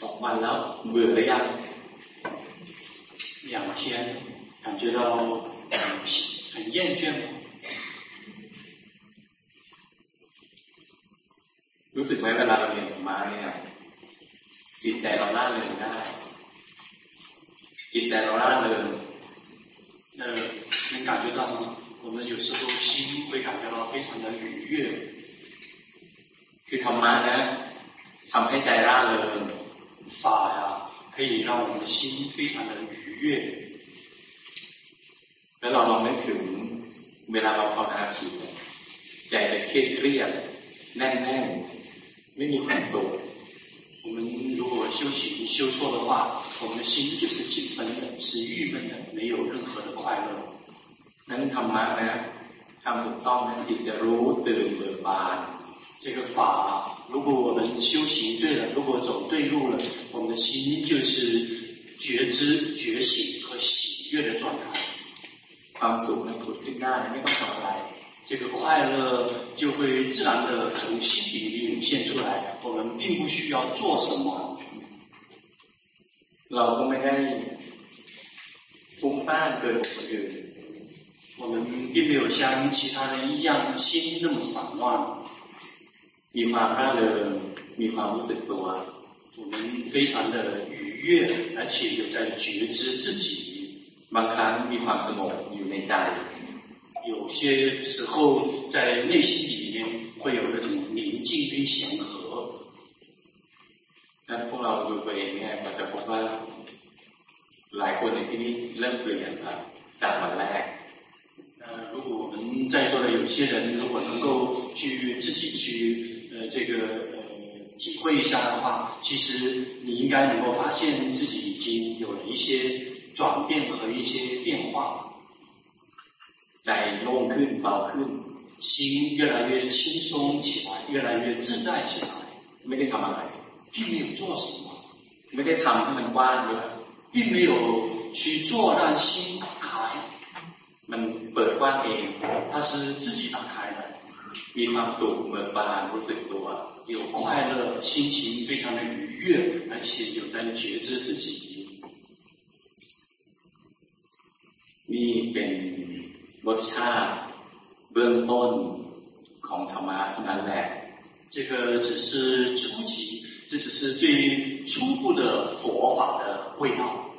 2 วันแล้วเบื่อหรือยัง 2天感觉到很厌倦吗รู้สึกไหมเวลาเราเรียนธรรมะเนี่ยจิตใจเราร่าเริงได้จิตใจเราร่าเริง能感觉到吗？我们有时候心会感觉到非常的愉悦。 คือธรรมะนะทำให้ใจร่าเริง法呀可以让我们的心非常的愉悦。 แล้วเราลองนึกถึงเวลาเราภาวนาผิดใจจะเครียดแน่นไม่มีความสุข我们如果修行修错的话，我们的心就是紧绷的，是郁闷的，没有任何的快乐。 นั้นธรรมะนะทำถูกต้องนั้นจิตจะรู้ตื่นเบิกบาน这个法如果我们修行对了，如果走对路了，我们的心就是觉知觉醒和喜悦的状态。 ความสุขนั้นผุดขึ้นได้ไม่ต้องทำอะไร这个快乐就会自然的从心底里涌现出来，我们并不需要做什么。 เราก็ไม่ได้ฟุ้งซ่านเกินคนอื่น我们并没有像其他人一样心那么散乱。 มีความร่าเริงมีความรู้สึกตัว我们非常的愉悦，而且有在觉知自己。 บางครั้งมีความสงบอยู่ในใจ有些时候在内心里面会有那种宁静跟祥和。 ถ้าพวกเราดูตัวเองเนี่ยเราจะพบว่าหลายคนในที่นี้เริ่มเปลี่ยนจากวันแรก如果我们在座的有些人如果能够去自己去体会一下的话，其实你应该能够发现自己已经有了一些转变和一些变化。 ใจโล่งขึ้นเบาขึ้น心越来越轻松起来，越来越自在起来。 ไม่ได้ทำอะไร并没有做什么， ไม่ได้ทำให้มันกว้างด้วย并没有去做让心打开， มันเปิดกว้างเอง它是自己打开的。 มีความสุขเบิกบานรู้สึกตัว有快乐，心情非常的愉悦，而且有在觉知自己。 นี่เป็นรสชาติเบื้องต้นของธรรมะเท่านั้นแหละ这个只是初级，这只是最初步的佛法的味道。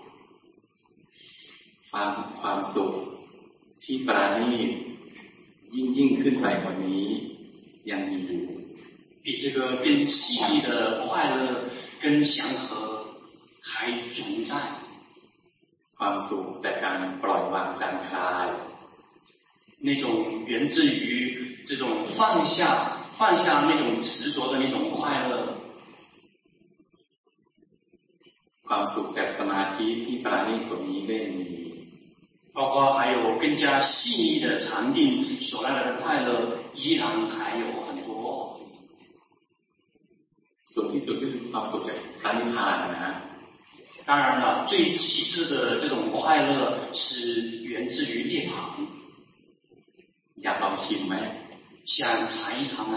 ความสุขที่ปราณีตยิ่งขึ้นไปกว่านี้ยังมีอยู่比这个更细腻的快乐跟祥和还存在。 ความสุขจากการปล่อยวางจางคลาย那种源自于这种放下那种执着的那种快乐。 ความสุขจากสมาธิที่ปราณีตกว่านี้ก็ยังมี包括还有更加细腻的禅定所带来的快乐依然还有很多。 สูงที่สุดก็คือความสุขจากพระนิพพานนะ当然了，最极致的这种快乐是源自于涅槃。 อยากลองชิมไหม想尝一尝吗？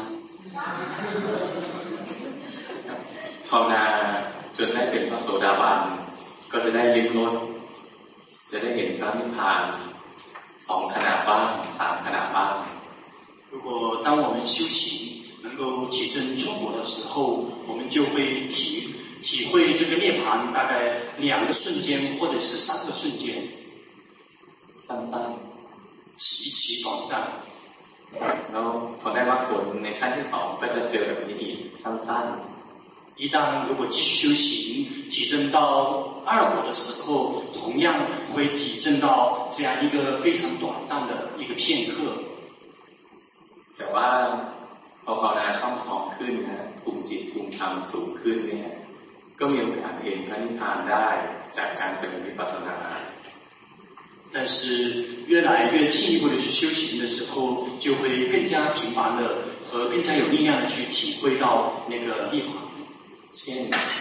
ภาวนาจนได้เป็นพระโสดาบันก็จะได้ลิ้มรสจะได้เห็นพระนิพพาน2 ขณะบ้าง3 ขณะบ้าง如果当我们修行能够体证中国的时候，我们就会体会这个涅槃大概2个瞬间或者是3个瞬间， สั้น极其短暂。 แล้วพอได้มรรคผลในขั้นที่2ก็จะเจอแบบนี้อีกสั้น一旦如果继续修行，体证到2果的时候，同样会体证到这样一个非常短暂的一个片刻。 แต่ว่าพอภาวนาช่องท้องขึ้นนะภูมิจิตภูมิธรรมสูงขึ้นเนี่ยก็มีโอกาสเห็นพระนิพพานได้จากการเจริญวิปัสสนา但是越来越进一步的去修行的时候，就会更加频繁的和更加有力量的去体会到那个涅槃。 เช่น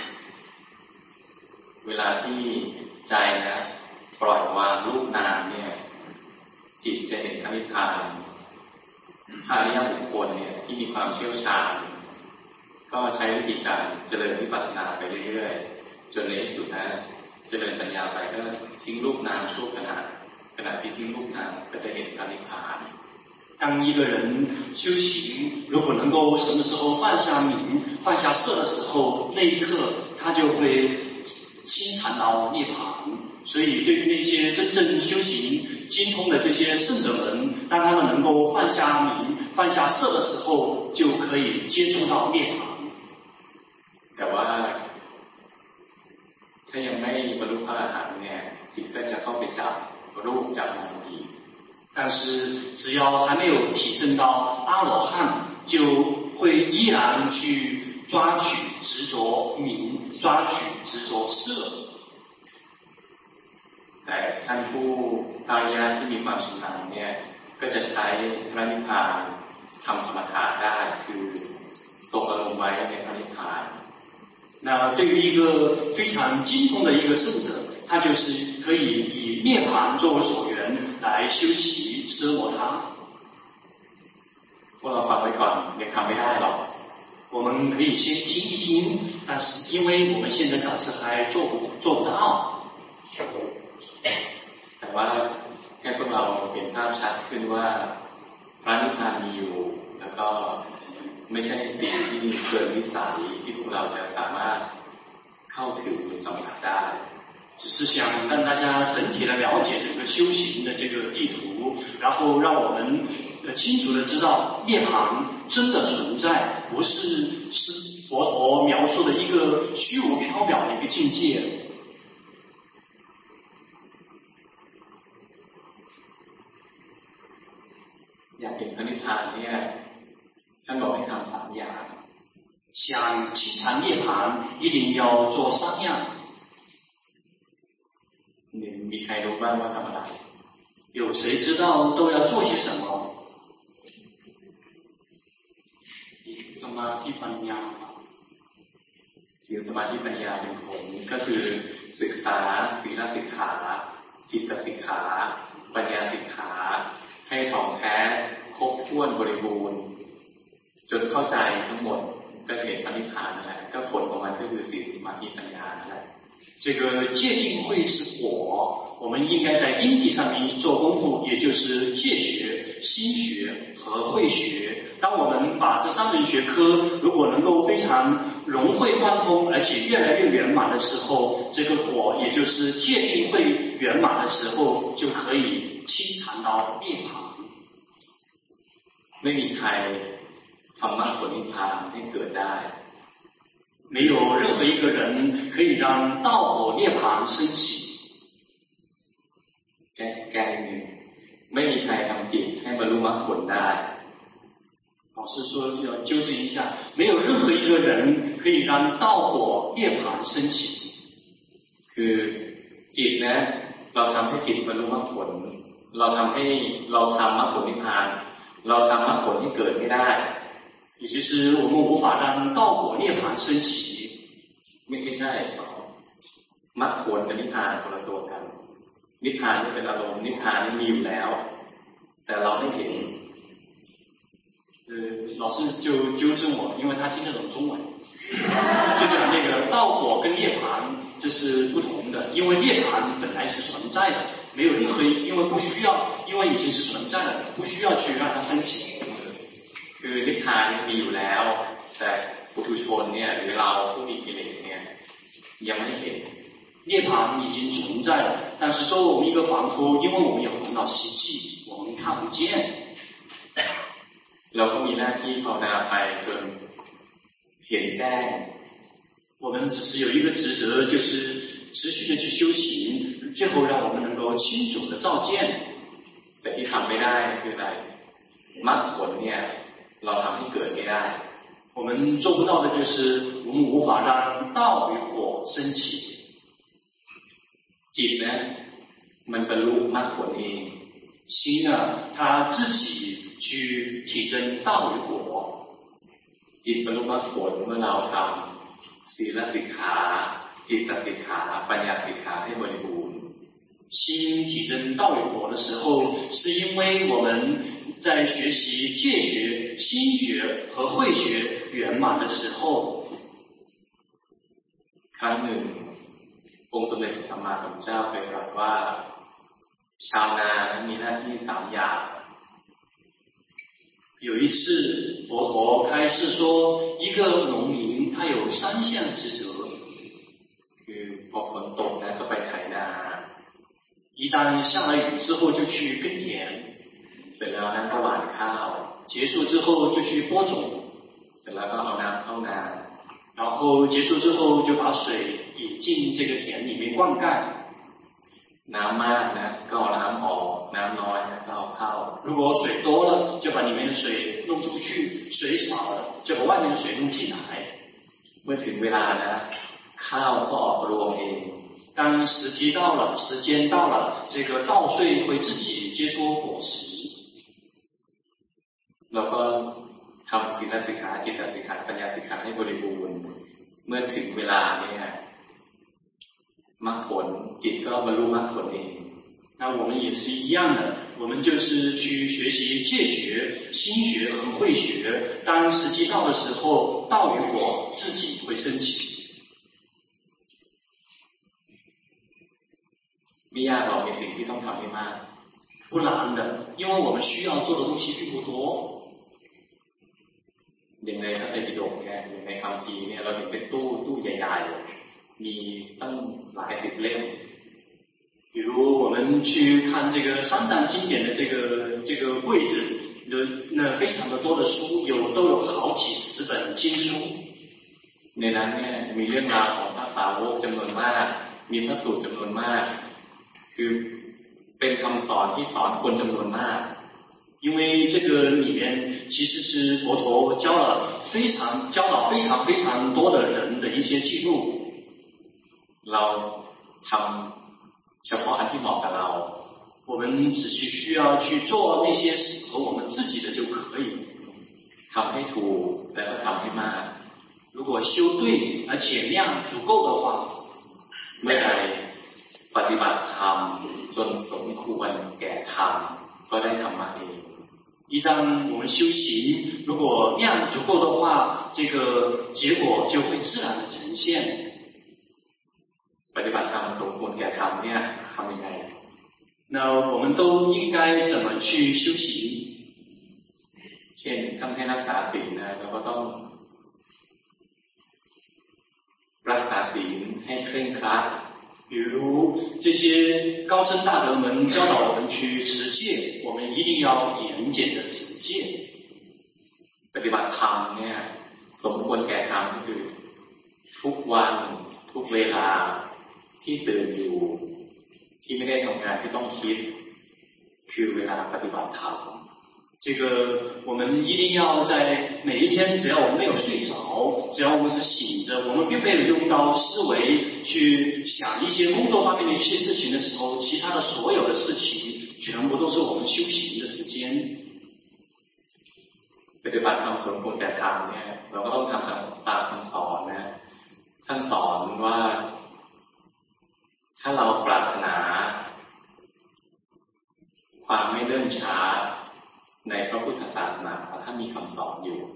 เวลาที่ใจนะปล่อยวางรูปนามเนี่ยจิตจะเห็นพระนิพพานพระอริยบุคคลเนี่ยที่มีความเชี่ยวชาญก็ใช้วิธีการเจริญวิปัสสนาไปเรื่อยๆจนในที่สุดนะเจริญปัญญาไปก็ทิ้งรูปนามชั่วขณะที่ทิ้งรูปนามก็จะเห็นพระนิพพาน当一个人修行，如果能够什么时候放下名、放下色的时候，那一刻他就会亲尝到涅槃。所以，对于那些真正修行精通的这些圣者们，当他们能够放下名、放下色的时候，就可以接触到涅槃。 แต่ว่าถ้ายังไม่บรรลุพระอรหันต์เนี่ยจิตก็จะเข้าไปจับรูปจับนามอีก但是只要还没有体证到阿罗汉，就会依然去抓取执着名，抓取执着色。 แต่ท่านผู้พระอริยะที่มีความชำนาญเนี่ยก็จะใช้พระนิพพานทำสมถะได้คือทรงอารมณ์ไว้ในพระนิพพาน那对于一个非常精通的一个圣者，他就是可以以涅槃作为所缘来修习奢摩他。 พวกเราฟังไว้ก่อนยังทำไม่ได้หรอก我们可以先听一听，但是因为我们现在暂时还做不到。 แต่ว่าแค่พวกเราเห็นภาพชัดขึ้นว่าพระนิพพานมีอยู่แล้วก็ไม่ใช่สิ่งที่เกินวิสัยที่พวกเราจะสามารถเข้าถึงหรือสัมผัสได้只是想让大家整体的了解整个修行的这个地图，然后让我们清楚的知道涅槃真的存在，不是佛陀描述的一个虚无缥缈的一个境界。 อยากเห็นพระนิพพานเนี่ยท่านบอกให้ทำ3อย่าง想亲尝涅槃一定要做3样มีใครรู้บ้างว่าทำอะไร有谁知道都要做些什么สมาธิปัญญาศีลสมาธิปัญญาเป็นผลก็คือศึกษาศีลสิกขาจิตสิกขาปัญญาสิกขาให้ถ่องแท้ครบถ้วนบริบูรณ์จนเข้าใจทั้งหมดก็เห็นพระนิพพานนั่นแหละก็ผลของมันก็คือศีลสมาธิปัญญานั่นแหละ这个戒定慧是果，我们应该在因地上面做功夫，也就是戒学、心学和慧学。当我们把这3门学科如果能够非常融会贯通，而且越来越圆满的时候，这个果也就是戒定慧圆满的时候，就可以亲尝到涅槃。 ไม่มีใครทำมรรคผลนิพพานให้เกิดได้没有任何一个人可以让道果涅槃升起。 แก้นิดนึงไม่มีใครทำจิตให้บรรลุมรรคผลได้老师说要纠正一下，没有任何一个人可以让道果涅槃升起。 คือจิตนะเราทำให้จิตบรรลุมรรคผลเราทำมรรคผลนิพพานเราทำมรรคผลให้เกิดไม่ได้也就是我们无法让道果涅槃升起ไม่ใช่สองมรรคผลกับนิพพานคนละตัวกันนิพพานนี่เป็นอารมณ์นิพพานนี่มีอยู่แล้วแต่เราไม่เห็น老师就纠正我，因为他听得懂中文，就讲那个道果跟涅槃这是不同的，因为涅槃本来是存在的，没有任何因为不需要，因为已经是存在了，不需要去让它升起。 คือนิพพานมีอยู่แล้วแต่ปุถุชนเนี่ยหรือเราผู้มีกิเลสเนี่ยยังไม่เห็น涅槃已经存在了，但是作为我们一个凡夫，因为我们有烦恼习气，我们看不见。 เราก็มีหน้าที่ภาวนาไปจนเห็นแจ้ง我们只是有一个职责，就是持续的去修行，最后让我们能够清楚的照见。 แต่ที่ทำไม่ได้คืออะไรมรรคผลเนี่ยเราทำให้เกิดไม่ได้我们做不到的就是我们无法让道与果升起。 จิตนะมันบรรลุมรรคผลเอง心呢，它自己去体证道与果。 จิตบรรลุมรรคผลเมื่อเราทำศีลสิกขาจิตสิกขาปัญญาสิกขาให้บริบูรณ์心体真道与果的时候，是因为我们在学习戒学、心学和慧学圆满的时候。 ครั้งหนึ่งองค์สมเด็จพระสัมมาสัมพุทธเจ้าเคยตรัสว่าชาวนานั้นมีหน้าที่3อย่าง有一次，佛陀开示说，一个农民他有3项职责。 คือพอฝนตกนะก็ไปไถนา一旦下了雨之后就去耕田， เสร็จแล้วนั้นก็หว่านข้าว结束之后就去播种， เสร็จแล้วก็เอาน้ำเข้านา然后结束之后就把水引进这个田里面灌溉。 น้ำมากนะก็เอาน้ำออกน้ำน้อยนะก็เอาเข้า如果水多了就把里面的水弄出去，水少了就把外面的水弄进来。 เมื่อถึงเวลานะข้าวก็ออกรวงเอง当时机到了，时间到了，这个稻穗会自己结出果实。 เราก็ทำศีลสิกขาจิตสิกขาปัญญาสิกขาให้บริบูรณ์เมื่อถึงเวลาเนี่ยมรรคผลจิตก็บรรลุมรรคผลเอง那我们也是一样的，我们就是去学习戒学、心学和慧学。当时机到的时候，道与果自己会升起。 ไม่ยากหรอกมีสิ่งที่ต้องทำให้มาก不难的，因为我们需要做的东西并不多。 อย่างในพระไตรปิฎกเนี่ยอย่างในคัมภีร์เนี่ยเราเห็นเป็นตู้ใหญ่ๆมีตั้งหลาย10เล่ม比如我们去看这个三藏经典的这个柜子，那非常的多的书，都有好几十本经书。 ในนั้นเนี่ยมีเรื่องราวของพระสาวกจำนวนมากมีพระสูตรจำนวนมากคือเป็นคำสอนที่สอนคนจำนวนมาก因为这个里面其实是佛陀教导非常非常多的人的一些记录。 เราทำเฉพาะอันที่เหมาะกับเรา我们只需要去做那些适合我们自己的就可以。 ทำให้ถูกแล้วก็ทำให้มาก如果修对而且量足够的话， เมื่อใดปฏิบัติธรรมจนสมควรแก่ธรรมก็ได้ธรรมะเอง一旦我们修行，如果量足够的话，这个结果就会自然的呈现。 ปฏิบัติธรรมสมควรแก่ธรรมเนี่ยทำยังไง那我们都应该怎么去修行？ เช่นท่านให้รักษาศีลนะเราก็ต้องรักษาศีลให้เคร่งครัด比如这些高僧大德们教导我们去持戒，我们一定要严谨的持戒。 ปฏิบัติธรรมเนี่ยสมควรแก่ธรรมก็คือทุกวันทุกเวลาที่ตื่นอยู่ที่ไม่ได้ทำงานที่ต้องคิดคือเวลาปฏิบัติธรรม这个我们一定要在每一天，只要我们没有睡着，只要我们是醒着，我们并没有用到思维去想一些工作方面的一些事情的时候，其他的所有的事情全部都是我们修行的时间。 ปฏิบัติธรรมสมควรแก่ธรรมเนี่ยเราก็ต้องทำตามคำสอนนะท่านสอนว่าถ้าเราปรารถนาความไม่เนิ่นช้าในพระพุทธศาสนาถ้ามีคำสอนอยู่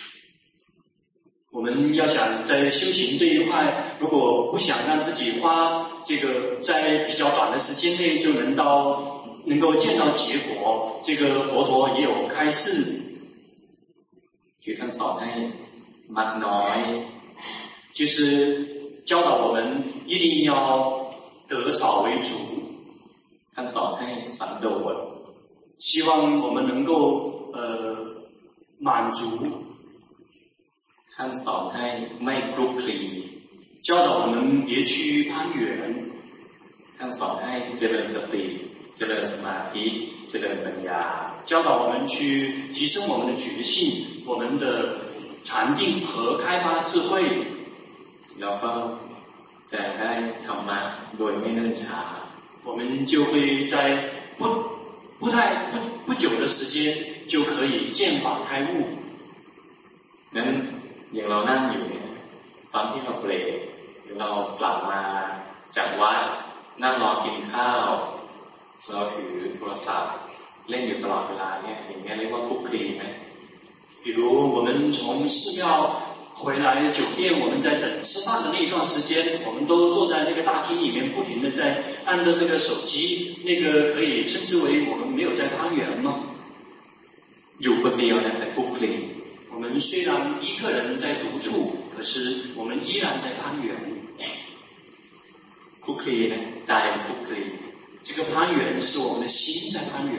我们要想在修行这一块，如果不想让自己花这个在比较短的时间内就能够见到结果，这个佛陀也有开示。 คือท่านสอนให้มักน้อย就是教导我们一定要得少为主。 ท่านสอนให้สันโดษ希望我们能够满足。 ท่านสอนให้ไม่คลุกคลี教导我们别去攀缘。 ท่านสอนให้เจริญสติเจริญสมาธิเจริญปัญญา教导我们去提升我们的觉性，我们的禅定和开发智慧。 แล้วก็จะได้ธรรมะโดยไม่เนิ่นช้า我们就会在不久的时间就可以见法开悟。 นั้นอย่างเรานั่งอยู่เนี่ยตอนที่เราเบรกหรือเรากลับมาจากวัดนั่งรอกินข้าวเราถือโทรศัพท์เล่นอยู่ตลอดเวลาเนี่ยอย่างเงี้ยเรียกว่าคุกคลีไหม比如我们从寺庙回来酒店，我们在等吃饭的那一段时间，我们都坐在那个大厅里面，不停的在按着这个手机，那个可以称之为我们没有在攀缘吗？ อยู่คนเดียวนะแต่คุกคลี我们虽然一个人在独处，可是我们依然在攀缘。 คุกคลีนะใจมันคุกคลี这个攀缘是我们的心在攀缘。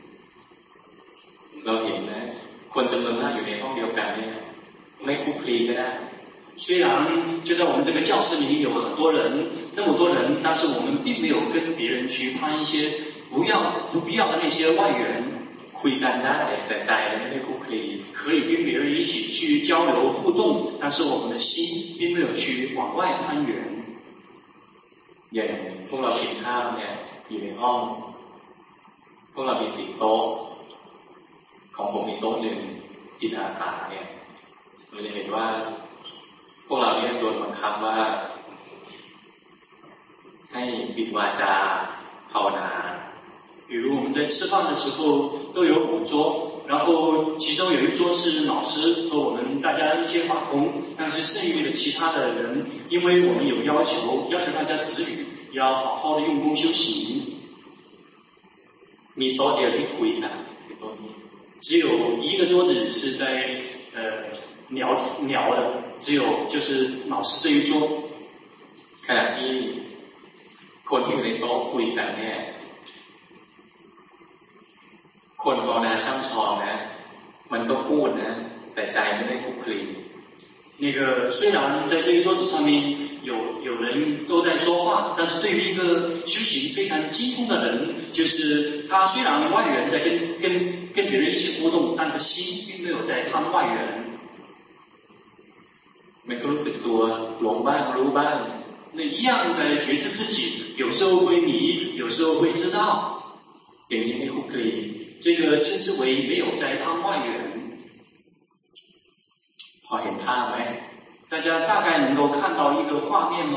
เราเห็นนะคนจำนวนมากอยู่ในห้องเดียวกันเนี่ยไม่คุกคลีก็ได้虽然就在我们这个教室里面有很多人，那么多人，但是我们并没有跟别人去攀一些不必要的那些外缘。 คุยกันได้แต่ใจไม่ได้คุกคลี可以跟别人一起去交流互动，但是我们的心并没有去往外攀缘。 อย่างพวกเรากินข้าวเนี่ยอยู่ในห้องพวกเรามี4โต๊ะของผมมีโต๊ะหนึ่งจิตอาสาเนี่ยเราจะเห็นว่าพวกเราเนี่ยโดนบังคับว่าให้ปิดวาจาภาวนา比如我们在吃饭的时候都有5桌，然后其中有一桌是老师和我们大家一些法工，但是剩余的其他的人，因为我们有要求大家止语，要好好的用功修行。 มีโต๊ะเดียวที่คุยกันคือโต๊ะนี้只有一个桌子是在聊的，只有就是老师这一桌。 ขณะที่คนที่อยู่ในโต๊ะคุยกันเนี่ยคนภาวนาช่ำชองนะมันก็พูดนะแต่ใจไม่ได้คุกคลี那个虽然在这一桌子上面有人都在说话，但是对于一个修行非常精通的人，就是他虽然外缘在跟别人一起互动，但是心并没有在攀外缘。 มันก็รู้สึกตัวหลงบ้างรู้บ้าง那一样在觉知自己，有时候会迷，有时候会知道。 อย่างนี้ไม่คุกคลี这个称之为没有在攀外缘。 พอเห็นภาพไหม大家大概能够看到一个画面吗？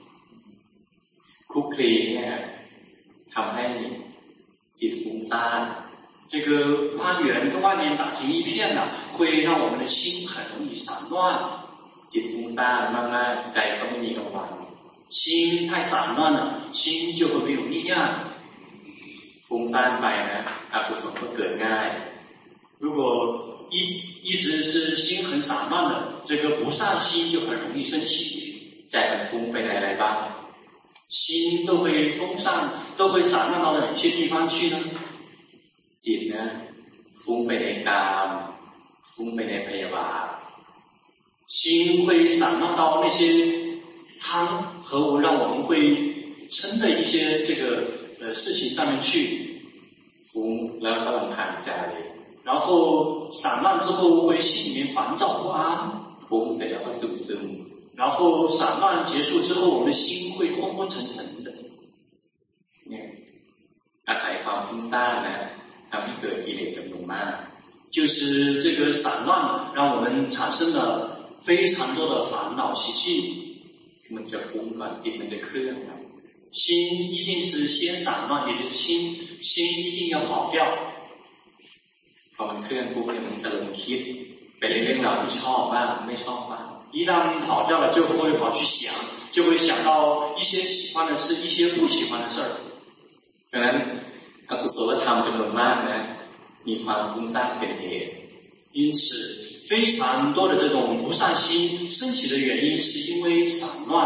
คุกคลีเนี่ยทำให้จิตฟุ้งซ่าน这个攀缘跟外面打成一片呢，会让我们的心很容易散乱。 จิตฟุ้งซ่านมากๆใจก็ไม่มีกำลัง心太散乱了，心就会没有力量。 ฟุ้งซ่านไปนะอกุศลก็เกิดง่าย如果一直是心很散乱的，这个不善心就很容易升起。 ใจมันฟุ้งไปไหนอะไรบ้าง心都会都会散乱到哪些地方去呢？ จิตนะฟุ้งไปในกามฟุ้งไปในพยาบาท心会散乱到那些贪和让我们会嗔的一些这个事情上面去。 ฟุ้งแล้วก็รำคาญใจ然后散乱之后会心里面烦躁不安。 ฟุ้งเสร็จแล้วก็ซึม然后散乱结束之后，我们的心会昏昏沉沉的。 เนี่ยอาศัยความฟุ้งซ่านนะทำให้เกิดกิเลสจำนวนมาก就是这个散乱让我们产生了非常多的烦恼习气。 มันจะฟุ้งก่อนจิตมันจะเคลื่อน心一定是先散乱，也就是心一定要跑掉。 พอมันเคลื่อนปุ๊บเนี่ยมันจะลงคิดไปในเรื่องราวที่ชอบบ้างไม่ชอบบ้าง一旦跑掉了，就会跑去想，就会想到一些喜欢的事，一些不喜欢的事儿。 ดังนั้นอกุศลธรรมจำนวนมากนะมีความฟุ้งซ่านเป็นเหตุ因此非常多的这种不善心升起的原因是因为散乱。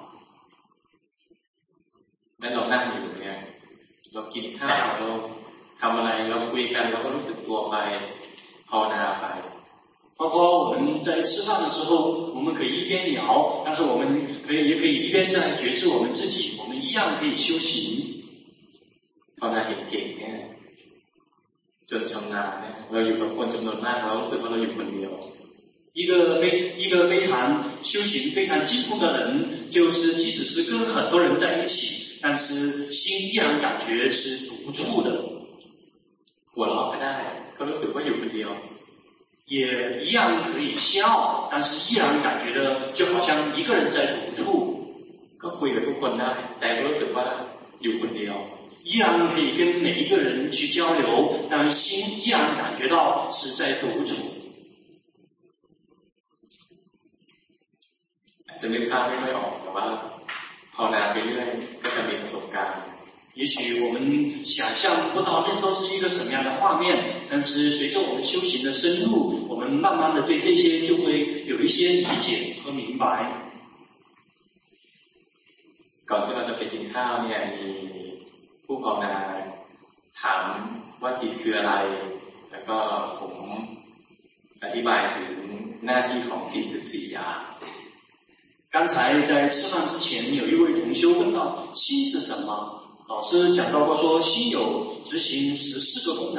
แล้วเรานั่งอยู่เนี่ยเรากินข้าวเราทำอะไรเราคุยกันเราก็รู้สึกตัวไปภาวนาไป包括我们在吃饭的时候，我们可以一边聊，但是我们也可以一边在觉知我们自己，我们一样可以修行。 ภาวนาเก่งๆเนี่ยจนชำนาญเนี่ยเราอยู่กับคนจำนวนมากเรารู้สึกว่าเราอยู่คนเดียว一个非常修行非常精通的人，就是即使是跟很多人在一起，但是心依然感觉是独处的。 หัวเราะก็ได้ก็รู้สึกว่าอยู่คนเดียว也一样可以笑，但是依然感觉的就好像一个人在独处。 ก็คุยกับทุกคนได้ใจก็รู้สึกว่าอยู่คนเดียว依然可以跟每一个人去交流，但心依然感觉到是在独处。 อาจจะนึกภาพไม่ค่อยออกแต่ว่าภาวนาไปเรื่อยก็จะมีประสบการณ์也许我们想象不到那都是一个什么样的画面，但是随着我们修行的深入，我们慢慢的对这些就会有一些理解和明白。 ก่อนที่เราจะไปกินข้าวเนี่ยมีผู้ภาวนาถามว่าจิตคืออะไรแล้วก็ผมอธิบายถึงหน้าที่ของจิต14อย่าง刚才在吃饭之前，有一位同修问到心是什么？老师讲到过说，心有执行14个功能。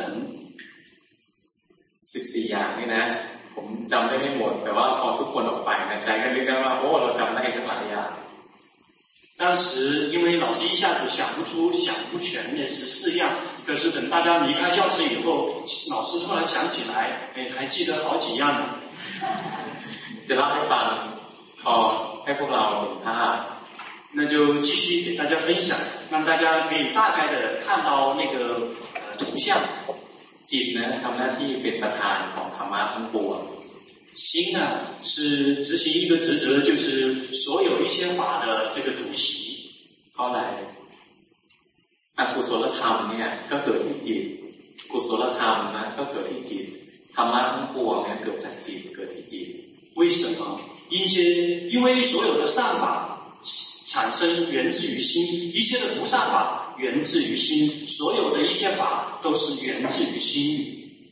14อย่างนี่นะผมจำได้ไม่หมดแต่ว่าพอทุกคนออกไปในใจก็นึกได้ว่าโอ้เราจำได้ทั้งหลายอย่าง当时因为老师一下子想不全那14样，可是等大家离开教室以后，老师突然想起来，还记得好几样呢。 จะเล่าให้ฟังพอให้พวกเราเห็นภาพ那就继续给大家分享，让大家可以大概的看到那个图像。 จิตนะทำหน้าที่เป็นประธานของธรรมะทั้งปวง心呢是执行一个职责，就是所有一切法的这个主席。 เพราะอะไรอกุศลธรรมเนี่ยก็เกิดที่จิตกุศลธรรมนะก็เกิดที่จิตธรรมะทั้งปวงเนี่ยเกิดจากจิตเกิดที่จิต为什么？因为所有的善法产生源自于心，一切的不善法源自于心，所有的一切法都是源自于心。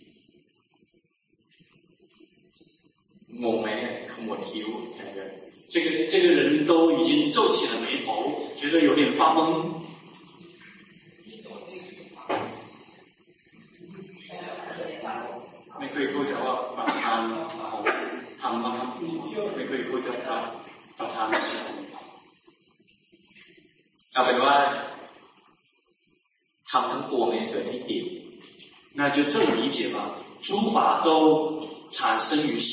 งงไหมเนี่ยขมวดคิ้ว这个人都已经皱起了眉头，觉得有点发懵。ไม่เคยเข้าใจว่าประธานของธรรมะไม่เคยเข้าใจว่าประธานเอาเป็นว่าทำทั้งปวงเนี่ยเกิดที่จิต那就这么理解吧，诸法都产生于心。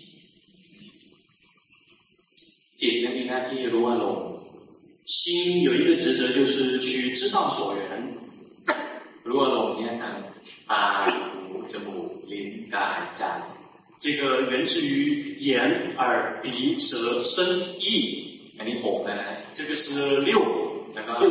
จิตมีหน้าที่รู้อารมณ์心有一个职责，就是去知道所缘。 รู้อารมณ์เนี่ยทางตาหูจมูกลิ้นกายใจ这个源自于眼、耳、鼻、舌、身、意。 อันนี้6นะ这个是แล้วก็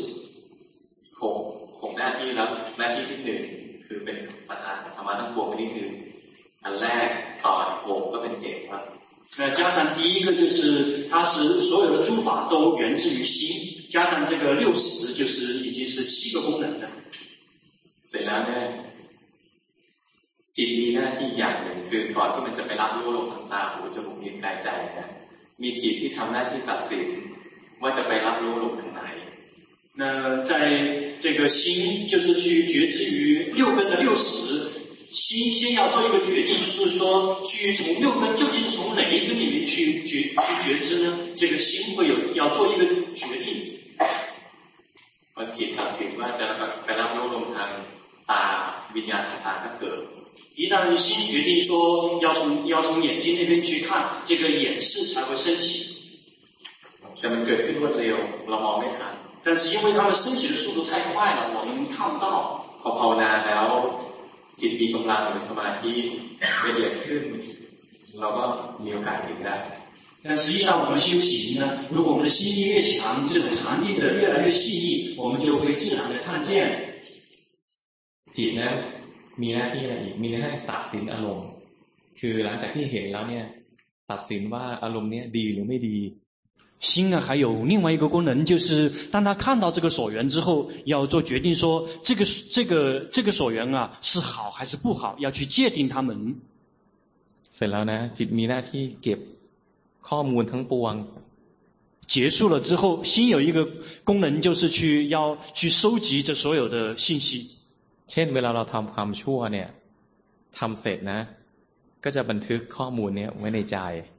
60 6หน้าที่แล้วหน้าที่ที่1คือเป็นประธานธรรมะทั้งปวงนี่คืออันแรกต่อ6ก็เป็น7ครับ那加上第一个就是它是所有的诸法都源自于心，加上这个60就是已经是7个功能了。 เสร็จแล้วเนี่ยจิตมีหน้าที่อย่างหนึ่งคือก่อนที่มันจะไปรับรู้ลมทางตาหูจมูกลิ้นกายใจนะมีจิตที่ทำหน้าที่ตัดสินว่าจะไปรับรู้ลมทางไหน那在这个心就是去觉知于6根的60，心先要做一个决定，是说去从6根究竟是从哪一根里面去觉知呢？这个心会要做一个决定。 พอจิตตัดสินว่าจะไปรับรู้ลมทางตาวิญญาณทางตาก็เกิด一旦心决定说要从眼睛那边去看，这个眼识才会升起。 แต่มันเกิดขึ้นรวดเร็วเรามองไม่ทัน但是因为它们升起的速度太快了，我们看不到。 พอภาวนาแล้วจิตมีกำลังหรือสมาธิละเอียดขึ้นเราก็มีโอกาสเห็นได้但实际上我们修行呢，如果我们的心力越强，这种禅定的越来越细腻，我们就会自然的看见。 จิตนะมีหน้าที่อะไรอีกมีหน้าที่ตัดสินอารมณ์คือหลังจากที่เห็นแล้วเนี่ยตัดสินว่าอารมณ์นี้ดีหรือไม่ดี心呢还有另外一个功能，就是当他看到这个所缘之后，要做决定说这个所缘啊是好还是不好，要去界定它们。 เสร็จแล้วนะจิตมีหน้าที่เก็บข้อมูลทั้งปวง结束了之后，心有一个功能，就是要去收集这所有的信息。 เช่นเวลาเราทำความชั่วเนี่ยทำเสร็จนะก็จะบันทึกข้อมูลนี้ไว้ในใจ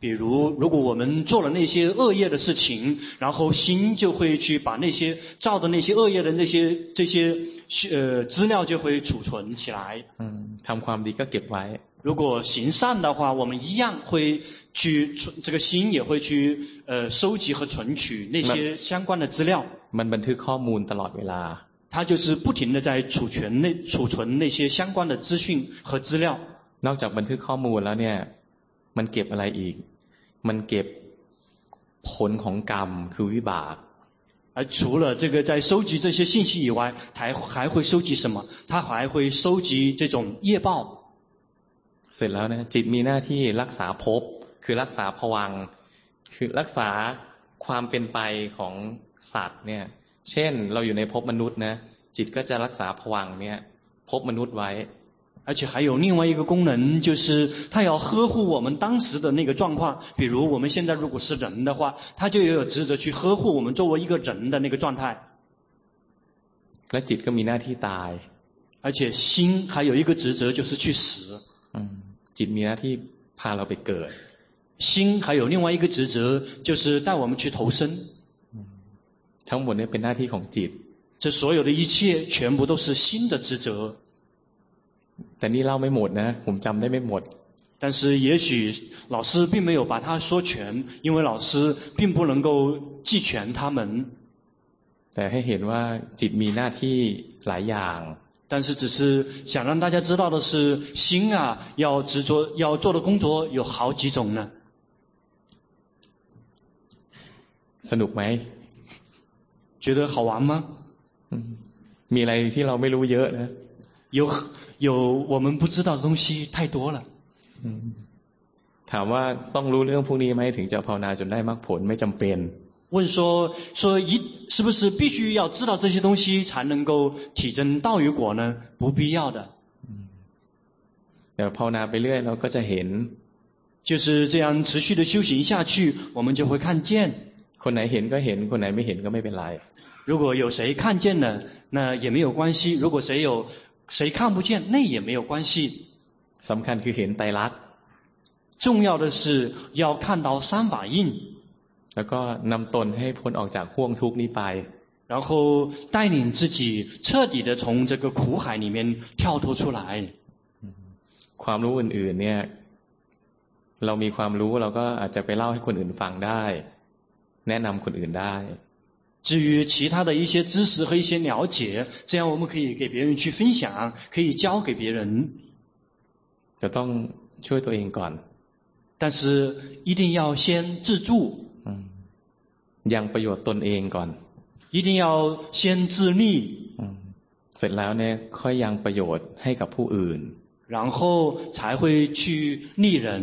比如，如果我们做了那些恶业的事情，然后心就会去把那些造的那些恶业的这些资料就会储存起来。 ทำความดีก็เก็บไว้。 如果行善的话，我们一样会去这个心也会去收集和存取那些相关的资料。 มันบันทึกข้อมูลตลอดเวลา。 它就是不停的在储存那些相关的资讯和资料。 นอกจากบันทึกข้อมูลแล้วเนี่ยมันเก็บอะไรอีกมันเก็บผลของกรรมคือวิบาก。 而除了这个在收集这些信息以外，还会收集什么？它还会收集这种业报。 เสร็จแล้วนะจิตมีหน้าที่รักษาภพคือรักษาภวังค์คือรักษาความเป็นไปของสัตว์เนี่ยเช่นเราอยู่ในภพมนุษย์นะจิตก็จะรักษาภวังค์เนี่ยภพมนุษย์ไว้而且还有另外一个功能，就是它要呵护我们当时的那个状况。比如我们现在如果是人的话，它就有职责去呵护我们作为一个人的那个状态。 และจิตก็มีหน้าที่ตาย而且心还有一个职责就是去死。 จิตมีหน้าที่พาเราไปเกิด心还有另外一个职责就是带我们去投生。 ทั้งหมดนี้เป็นหน้าที่ของจิต这所有的一切全部都是心的职责。 แต่นี่เล่าไม่หมดนะผมจำได้ไม่หมด但是也许老师并没有把它说全，因为老师并不能够记全他们。 แต่ให้เห็นว่าจิตมีหน้าที่หลายอย่าง但是只是想让大家知道的是，心啊要做的工作有好几种呢。 สนุกไหม觉得好玩吗？ มีอะไรที่เราไม่รู้เยอะนะ有我们不知道的东西太多了。 ถามว่าต้องรู้เรื่องพวกนี้ไหมถึงจะภาวนาจนได้มรรคผลไม่จำเป็น问说是不是必须要知道这些东西才能够体证道与果呢？不必要的。 แต่ภาวนาไปเรื่อยเราก็จะเห็น就是这样持续的修行下去，我们就会看见。 คนไหนเห็นก็เห็นคนไหนไม่เห็นก็ไม่เป็นไร如果有谁看见了，那也没有关系；如果谁看不见，那也没有关系。 สำคัญคือเห็นไตรลักษณ์重要的是要看到三法印。 แล้วก็นำตนให้พ้นออกจากห่วงทุกข์นี้ไป然后带领自己彻底的从这个苦海里面跳脱出来。 ความรู้อื่นๆเนี่ยเรามีความรู้เราก็อาจจะไปเล่าให้คนอื่นฟังได้แนะนำคนอื่นได้至于其他的一些知识和一些了解，这样我们可以给别人去分享，可以教给别人。 จะต้องช่วยตัวเองก่อน但是一定要先自助ยังประโยชน์ตนเองก่อน一定要先自利เสร็จแล้วเนี่ยค่อยยังประโยชน์ให้กับผู้อื่น然后才会去利人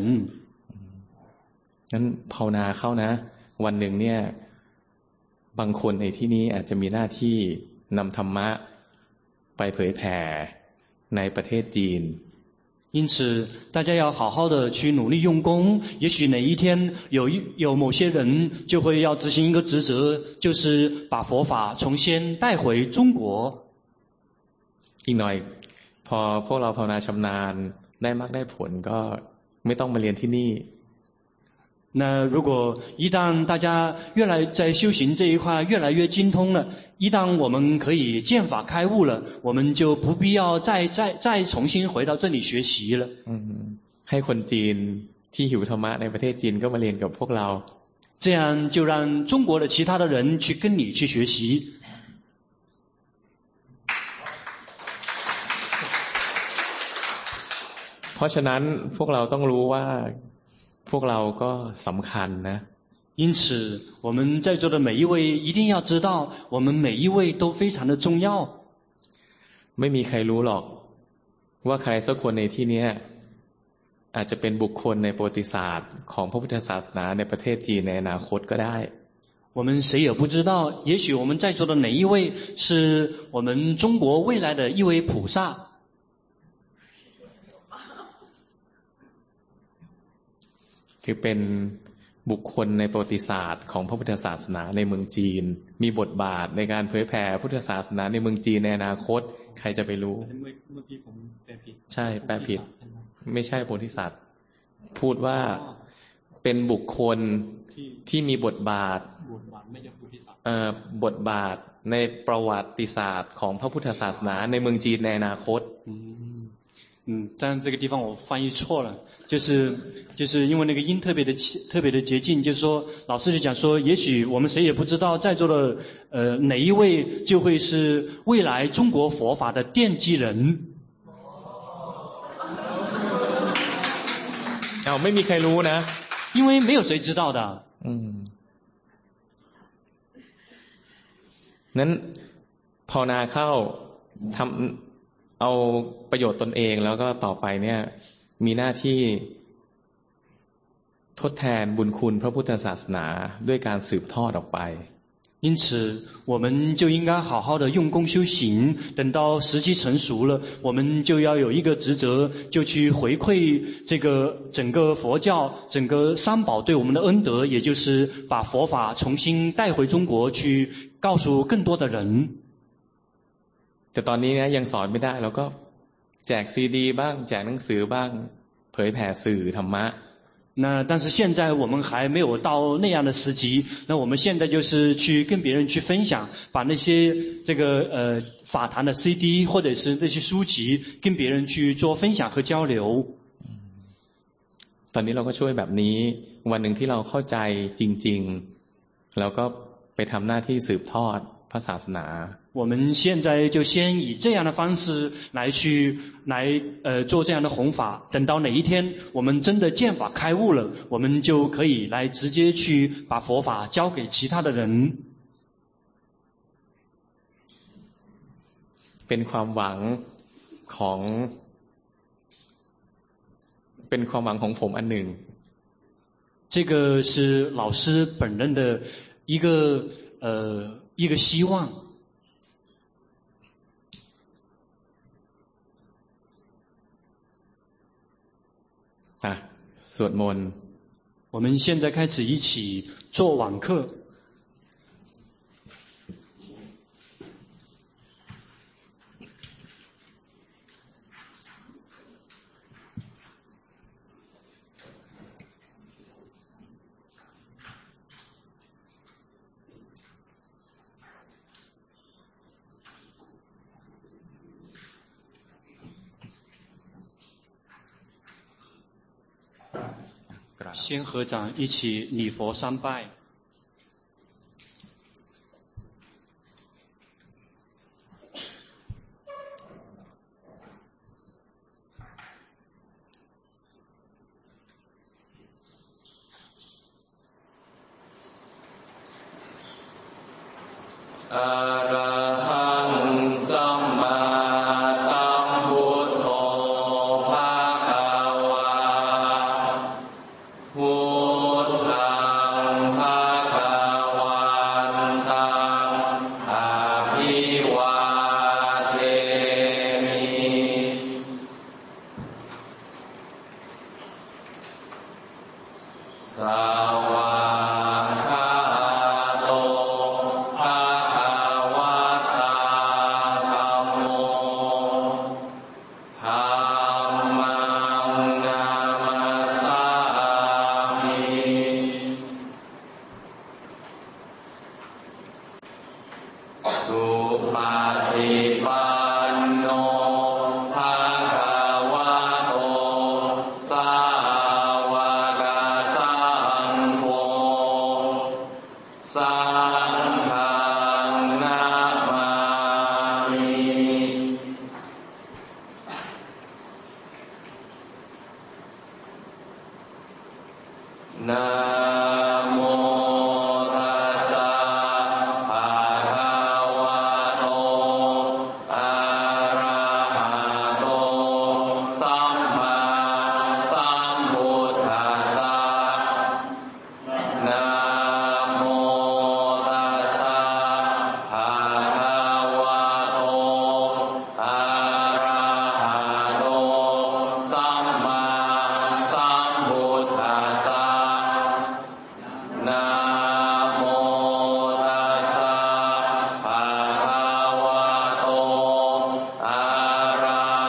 งั้นภาวนาเข้านะวันหนึ่งเนี่ยบางคนในที่นี้อาจจะมีหน้าที่นำธรรมะไปเผยแผ่ในประเทศจีน因此大家要好好的去努力用功，也许哪一天有某些人就会要执行一个职责，就是把佛法重新带回中国。 อีกหน่อยพอพวกเราภาวนาชำนาญได้มรรคได้ผลก็ไม่ต้องมาเรียนที่นี่那如果一旦大家在修行这一块越来越精通了，一旦我们可以见法开悟了，我们就不必要再重新回到这里学习了。 ให้คนจีนที่หิวธรรมะในประเทศจีนก็มาเรียนกับพวกเรา这样就让中国的其他的人去跟你去学习。 เพราะฉะนั้นพวกเราต้องรู้ว่าพวกเราก็สำคัญนะ因此我们在座的每一位一定要知道我们每一位都非常的重要ไม่มีใครรู้หรอกว่าใครสักคนในที่นี้อาจจะเป็นบุคคลในประวัติศาสตร์ของพระพุทธศาสนาในประเทศจีนในอนาคตก็ได้我们谁也不知道也许我们在座的哪一位是我们中国未来的一位菩萨คือเป็นบุคคลในประวัติศาสตร์ของพระพุทธศาสนาในเมืองจีนมีบทบาทในการเผยแผ่พุทธศาสนาในเมืองจีนในอนาคตใครจะไปรู้ใช่แปลผิดไม่ใช่โพธิสัตว์พูดว่าเป็นบุคคลที่มีบทบาทบทบาทในประวัติศาสตร์ของพระพุทธศาสนาในเมืองจีนในอนาคต但这个地方我翻译错了，就是因为那个音特别的接近，就是说老师就讲说，也许我们谁也不知道在座的哪一位就会是未来中国佛法的奠基人。 ไม่มีใครรู้นะ因为没有谁知道的。 นั้นภาวนาเข้าทำเอาประโยชน์ตนเองแล้วก็ต่อไปเนี่ยมีหน้าที่ทดแทนบุญคุณพระพุทธศาสนาด้วยการสืบทอดออกไป因此我们就应该好好的用功修行，等到时机成熟了，我们就要有一个职责，就去回馈这个整个佛教整个三宝对我们的恩德，也就是把佛法重新带回中国去告诉更多的人。 แต่ตอนนี้นะยังสอนไม่ได้แล้วก็แจกซีดีบ้างแจกหนังสือบ้างเผยแผ่สื่อธรรมะ但是现在我们还没有到那样的时机，那我们现在就是去跟别人去分享，把那些这个法坛的 CD 或者是那些书籍跟别人去做分享和交流。 ตอนนี้เราก็ช่วยแบบนี้วันหนึ่งที่เราเข้าใจจริงๆแล้วก็ไปทำหน้าที่สืบทอดพระศาสนา我们现在就先以这样的方式来做这样的弘法，等到哪一天我们真的见法开悟了，我们就可以来直接去把佛法交给其他的人。 เป็นความหวังผมอันหนึ่ง这个是老师本人的一个希望。 สวดมนต์我们现在开始一起做网课。先合掌一起礼佛三拜。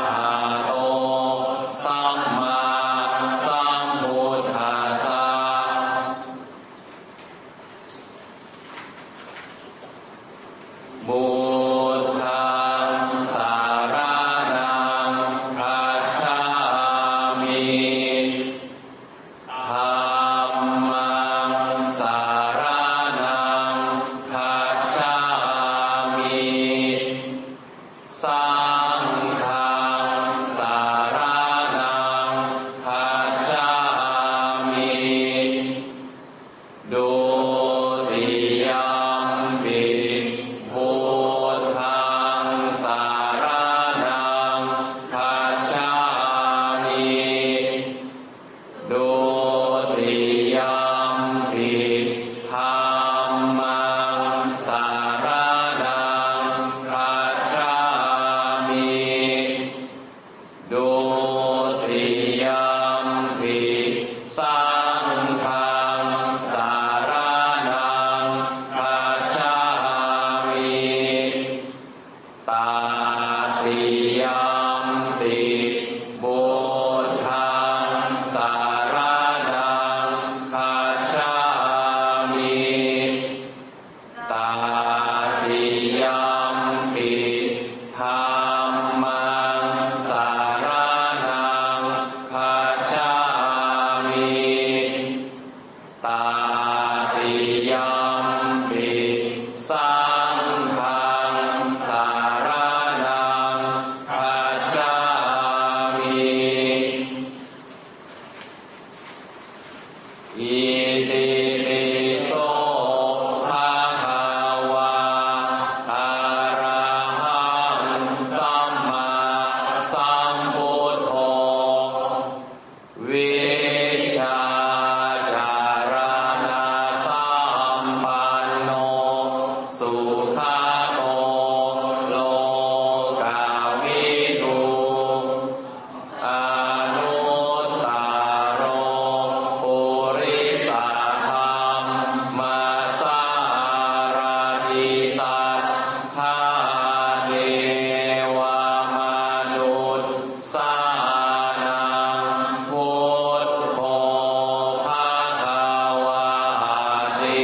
นพุทธังสารนังคัจฉามิธัมมังสารนังคัจฉามิสังฆังสารนังคัจฉามิดุติยัมปิพุทธังสารนังคัจฉามิดุติยัมปิธัมมังสารนังคัจฉามิดุติยัมปิสังฆังสารนังคัจฉามิตาติยัมปิพุทธังสารนังคัจฉามิตาติยัมปิธัมมังสารนังคัจฉามิตาติยัมปิสังฆังสารนังคัจฉามิอิติปิโสภะคะวะอะระหังสัมมาสัมพุทโธวิชาจารณะสัมปันโนสุขโตโลกวิทูอนุตตโรปุริสธรรมสารถิสัทธาเทวมนุษย์สานังพุทโธภควติ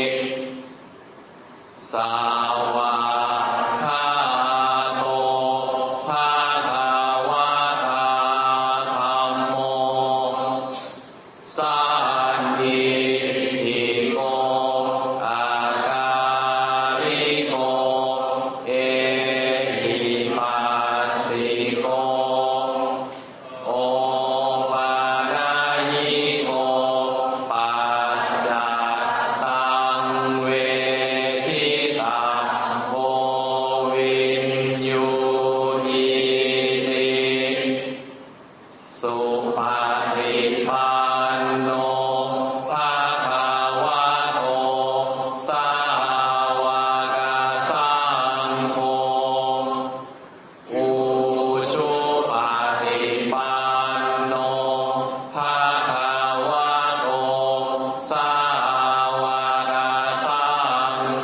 สาวกขาโตภควตาธัมโมสันทิฏฐิโกอาการิโกเอหิปัสสิโกโอปานายิโกปัจจัตตังเวทิตังโพวินยูหิติสุปฏิปันโนภะคะวะโตสาวกสังโฆอุชุปฏิปันโนภะคะวะโตสาวกสังโฆ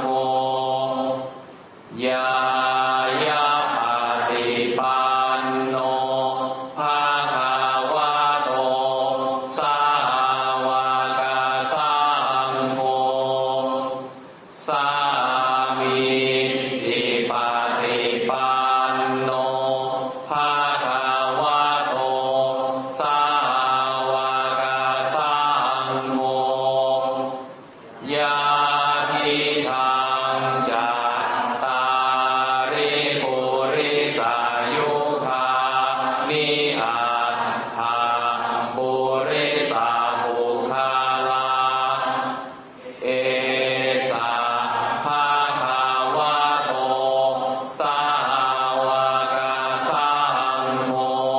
ยายาปฏิปันโนภะคะวะโตสาวกสังโฆสามิจิปฏิปันโนภะคะวะโตสาวกสังโฆยาทิทังจัตตาริปุริสายุคานิอัตถังปุริสาภูคาลาเอสะภะคะวะโตสาวกสังโฆ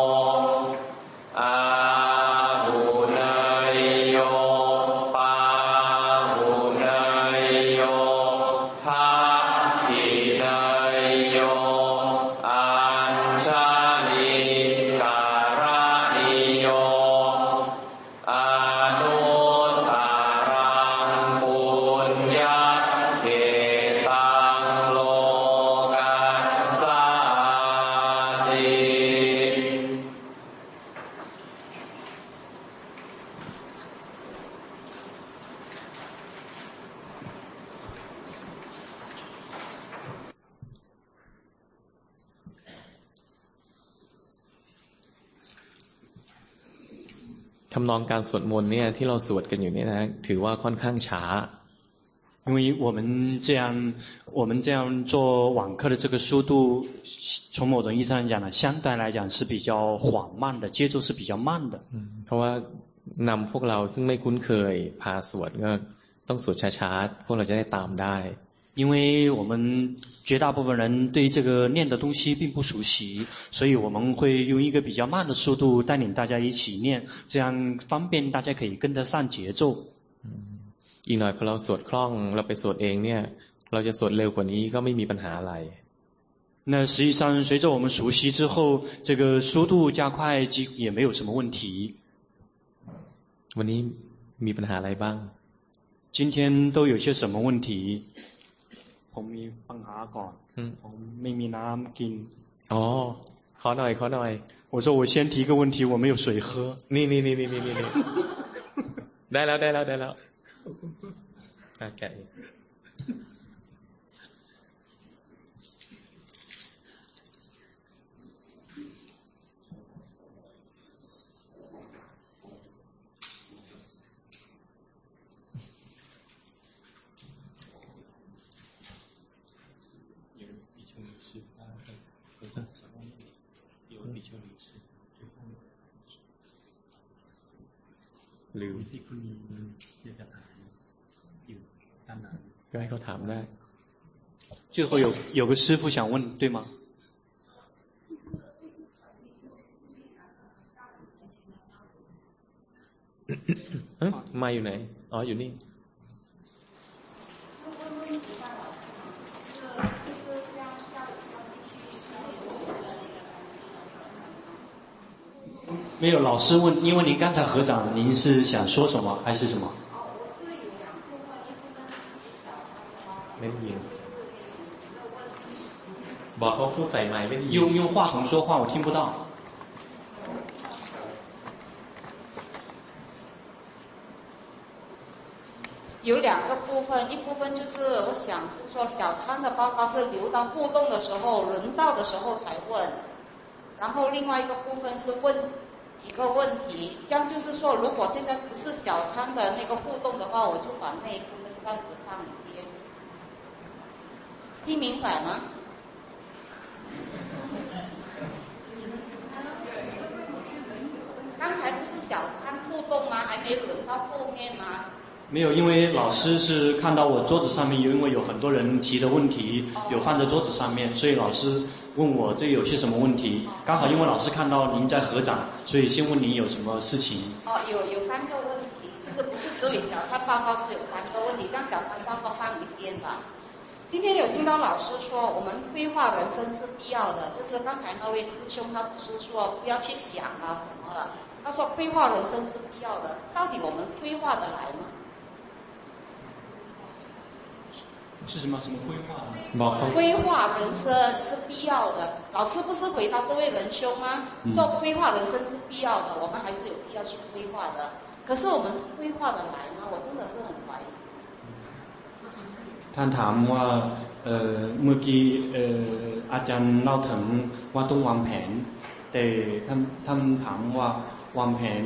อาหุเนยโยปาหุเนยทำนองการสวดมนต์เนี่ยที่เราสวดกันอยู่เนี่ยนะถือว่าค่อนข้างช้า因为我们这样做网课的这个速度，从某种意义上讲呢，相对来讲是比较缓慢的，节奏是比较慢的。 เพราะว่านำพวกเราซึ่งไม่คุ้นเคยพาสวดก็ต้องสวดช้าๆพวกเราจะได้ตามได้因为我们绝大部分人对这个念的东西并不熟悉，所以我们会用一个比较慢的速度带领大家一起念，这样方便大家可以跟得上节奏。 อีกหน่อยพอเราสวดคล่องเราไปสวดเองเนี่ยเราจะสวดเร็วกว่านี้ก็ไม่มีปัญหาอะไร那实际上随着我们熟悉之后，这个速度加快也没有什么问题。 วันนี้มีปัญหาอะไรบ้าง今天都有些什么问题ผมมีปัญหาก่อนผมไม่มีน้ำกินอ๋อขอหน่อย我说我先提个问题我没有水喝นี่ได้แล้วแกะลืมที่คุณอยากจะถามอยู่ด้านนั้นก็ให้เขาถามได้最后有个师父想问对吗มาอยู่ไหนอ๋ออยู่นี่没有老师问因为您刚才合掌您是想说什么还是什么ไม่ได้ยินบอกเขาพูดใส่ไมค์ไม่ได้ยิน用话筒说话我听不到有两个部分，一部分就是我想是说小仓的报告是留到互动的时候轮到的时候才问，然后另外一个部分是问几个问题，这样就是说如果现在不是小仓的那个互动的话，我就把那一部分暂时放一边，听明白吗？刚才不是小仓互动吗？还没轮到后面吗？ 没有，因为老师是看到我桌子上面因为有很多人提的问题有放在桌子上面，所以老师问我这有些什么问题，刚好因为老师看到您在合掌，所以先问您有什么事情。 有三个问题，就是不是只有小仓报告是有三个问题，让小仓报告放一边吧。今天有听到老师说我们规划人生是必要的，就是刚才那位师兄他不是说不要去想啊什么的，他说规划人生是必要的，到底我们规划得来吗？ 是什么规划？ 规划人生是必要的。老师不是回答这位仁兄吗？说规划人生是必要的，我们还是有必要去规划的。可是我们规划得来吗？我真的是很怀疑。 ท่านถามว่าเมื่อกี้อาจารย์เล่าถึงว่าต้องวางแผนแต่ท่านถามว่าวางแผน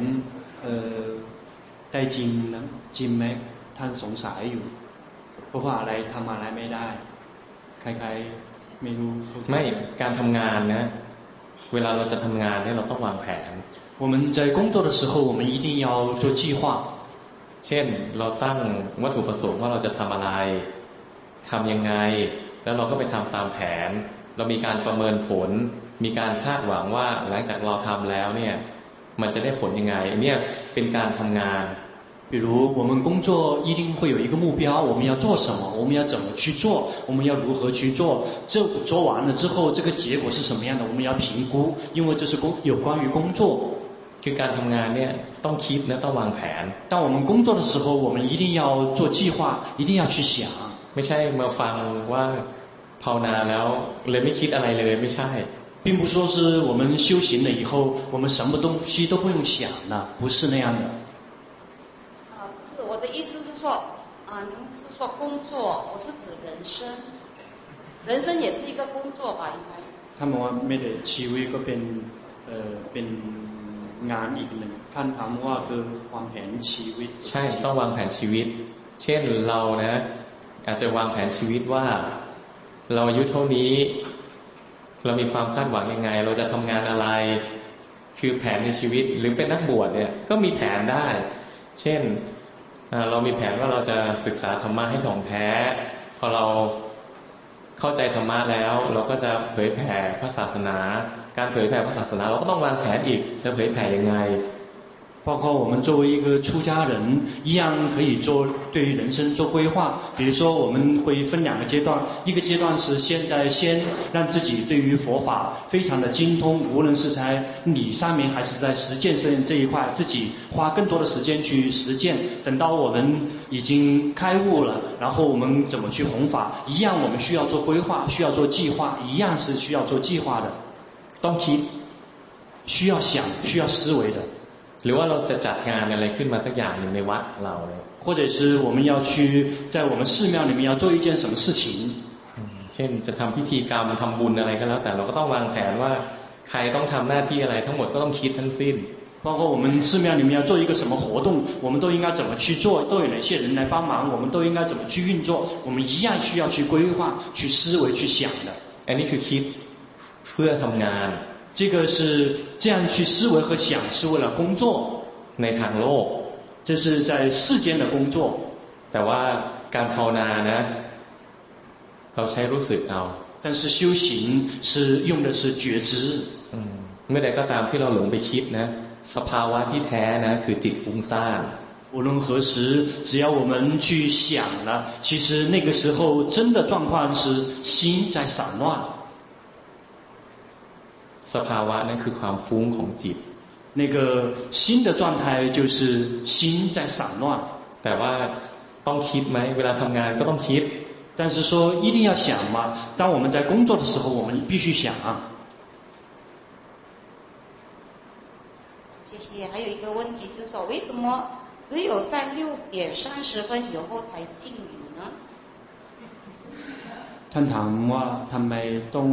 ได้จริงนะจริงไหมท่านสงสัยอยู่เพราะว่าอะไรทำอะไรไม่ได้ใครๆไม่รู้ไม่การทำงานนะเวลาเราจะทำงานเนี่ยเราต้องวางแผน我们在工作的时候我们一定要做计划เช่นเราตั้งวัตถุประสงค์ว่าเราจะทำอะไรทำยังไงแล้วเราก็ไปทำตามแผนเรามีการประเมินผลมีการคาดหวังว่าหลังจากเราทำแล้วเนี่ยมันจะได้ผลยังไงเนี่ยเป็นการทำงาน比如我们工作一定会有一个目标我们要做什么我们要怎么去做我们要如何去做这做完了之后这个结果是什么样的我们要评估因为这是有关于工作คือการทำงานเนี่ยต้องคิดและต้องวางแผน当我们工作的时候我们一定要做计划一定要去想ไม่ใช่มาฟังว่าภาวนาแล้วเลยไม่คิดอะไรเลยไม่ใช่并不说是我们修行了以后我们什么东西都不用想了不是那样的不是我的意思是说您是说工作我是指人生人生也是一个工作吧应该他们ว่าไม่ได้ชีวิตก็เป็นงานอีกหนึ่งท่านถามว่าคือวางแผนชีวิตใช่ต้องวางแผนชีวิตเช่นเรานะอาจจะวางแผนชีวิตว่าเราอายุเท่านี้เรามีความคาดหวังยังไงเราจะทำงานอะไรคือแผนในชีวิตหรือเป็นนักบวชเนี่ยก็มีแผนได้เช่นเรามีแผนว่าเราจะศึกษาธรรมะให้ถ่องแท้พอเราเข้าใจธรรมะแล้วเราก็จะเผยแผ่พระศาสนาการเผยแผ่พระศาสนาเราก็ต้องวางแผนอีกจะเผยแผ่ยังไง包括我们作为一个出家人一样可以做对于人生做规划比如说我们会分两个阶段一个阶段是现在先让自己对于佛法非常的精通无论是在理上面还是在实践上这一块自己花更多的时间去实践等到我们已经开悟了然后我们怎么去弘法一样我们需要做规划需要做计划一样是需要做计划的ต้องคิด需要想需要思维的หรือว่าเราจะจัดงานอะไรขึ้นมาสักอย่างนึงในวัดเราเนี่ย或者是我们要去在我们寺庙里面要做一件什么事情เช่นจะทำพิธีกรรมทำบุญอะไรก็แล้วแต่เราก็ต้องวางแผนว่าใครต้องทำหน้าที่อะไรทั้งหมดก็ต้องคิดทั้งสิ้น包括我们寺庙里面要做一个什么活动我们都应该怎么去做都有哪些人来帮忙我们都应该怎么去运作我们一样需要去规划去思维去想的อันนี้คือคิดเพื่อทำงาน这个是这样去思维和想是为了工作ในทางโลก这是在世间的工作แต่ว่าการภาวนานะเราใช้รู้สึกเอา但是修行是用的是觉知เมื่อใดก็ตามที่เราหลงไปคิดนะสภาวะที่แท้นะคือจิตฟุ้งซ่าน无论何时只要我们去想了其实那个时候真的状况是心在散乱สภาวะนั้นคือความฟุ้งของจิต那个心的状态就是心在散乱แต่ว่าต้องคิดไหมเวลาทำงานก็ต้องคิด但是说一定要想嘛当我们在工作的时候我们必须想谢谢还有一个问题就是说为什么只有在6:30以后才禁语呢ท่านถามว่าทำไมต้อง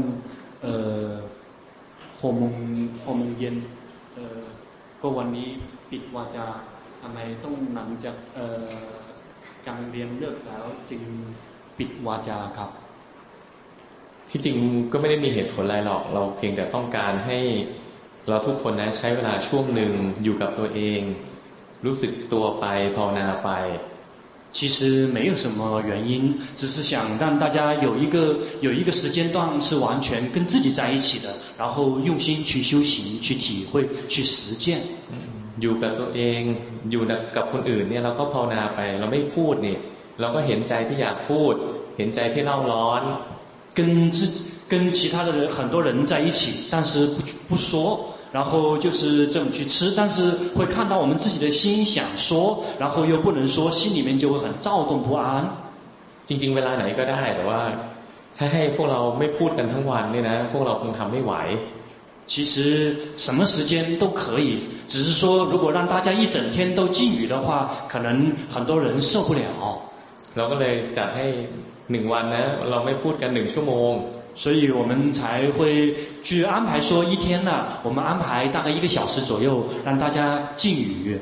6 โมงเย็นก็วันนี้ปิดวาจาทำไมต้องหลังจากการเรียนเลิกแล้วจึงปิดวาจาครับที่จริงก็ไม่ได้มีเหตุผลอะไรหรอกเราเพียงแต่ต้องการให้เราทุกคนนะใช้เวลาช่วงหนึ่งอยู่กับตัวเองรู้สึกตัวไปภาวนาไป其实没有什么原因只是想让大家有一个时间段是完全跟自己在一起的然后用心去修行去体会去实践อยู่กับตัวเองอยู่กับคนอื่นเนี่ยเราก็ภาวนาไปเราไม่พูดนี่เราก็เห็นใจที่อยากพูดเห็นใจที่เล่าร้อน跟其他的人很多人在一起但是不说然后就是这么去吃但是会看到我们自己的心想说然后又不能说心里面就会很躁动不安จริงๆเวลาไหนก็ได้แต่ว่าถ้าให้พวกเราไม่พูดกันทั้งวันเนี่ยนะพวกเราคงทำไม่ไหว其实什么时间都可以只是说如果让大家一整天都禁语的话可能很多人受不了เราก็เลยจัดให้1 วันนะเราไม่พูดกัน1 ชั่วโมง所以我们才会去安排说一天呢我们安排大概1个小时左右让大家禁语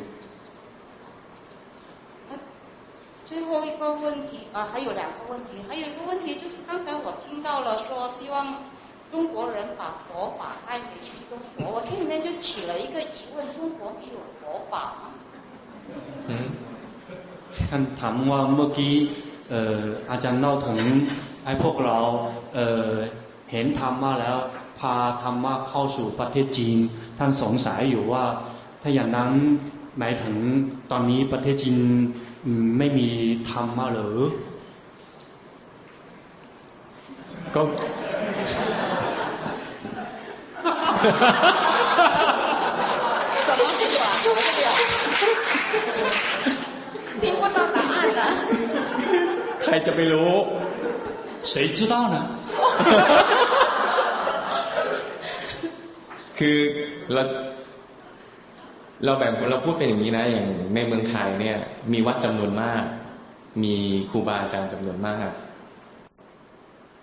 最后一个问题还有2个问题还有一个问题就是刚才我听到了说希望中国人把佛法带回去中国我心里面就起了一个疑问中国没有佛法吗ท่านถามว่าเมื่อกี้อาจารย์เล่าถึงให้พวกเราเห็นธรรมะแล้วพาธรรมะเข้าสู่ประเทศจีนท่านสงสัยอยู่ว่าถ้าอย่างนั้นหมายถึงตอนนี้ประเทศจีนไม่มีธรรมะหรือก็怎么不管我不了听不到答案呢ใครจะไปรู้谁知道呢คือเราแบ่งเราพูดเป็นอย่างนี้นะอย่างในเมืองไทยเนี่ยมีวัดจำนวนมากมีครูบาอาจารย์จำนวนมาก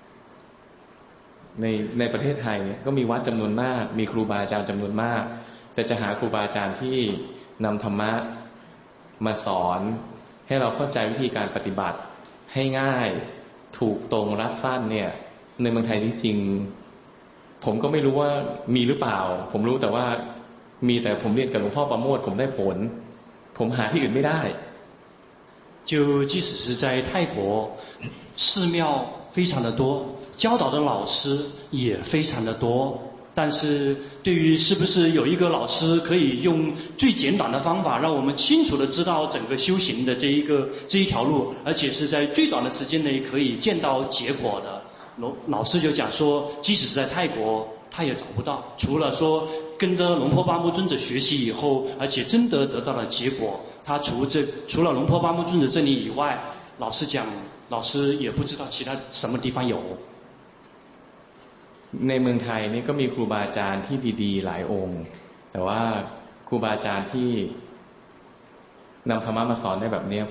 ในประเทศไทยเนี่ยก็มีวัดจำนวนมากมีครูบาอาจารย์จำนวนมากแต่จะหาครูบาอาจารย์ที่นำธรรมะมาสอนให้เราเข้าใจวิธีการปฏิบัติให้ง่ายถูกตรงรัดสั้นเนี่ยในเมืองไทยจริงๆผมก็ไม่รู้ว่ามีหรือเปล่าผมรู้แต่ว่ามีแต่ผมเรียนกับหลวงพ่อประโมทผมได้ผลผมหาที่อื่นไม่ได้就即使是在泰国寺庙非常的多教导的老师也非常的多但是对于是不是有一个老师可以用最简短的方法让我们清楚的知道整个修行的这一条路而且是在最短的时间内可以见到结果的老师就讲说即使是在泰国他也找不到除了说跟着龙坡巴木尊者学习以后而且真的得到了结果他除了龙坡巴木尊者这里以外老师讲老师也不知道其他什么地方有ในเมืองไทยนี่ก็มีครูบาอาจารย์ที่ดีๆหลายองค์แต่ว่าครูบาอาจารย์ที่นำธรรมะมาสอนได้แบบนี้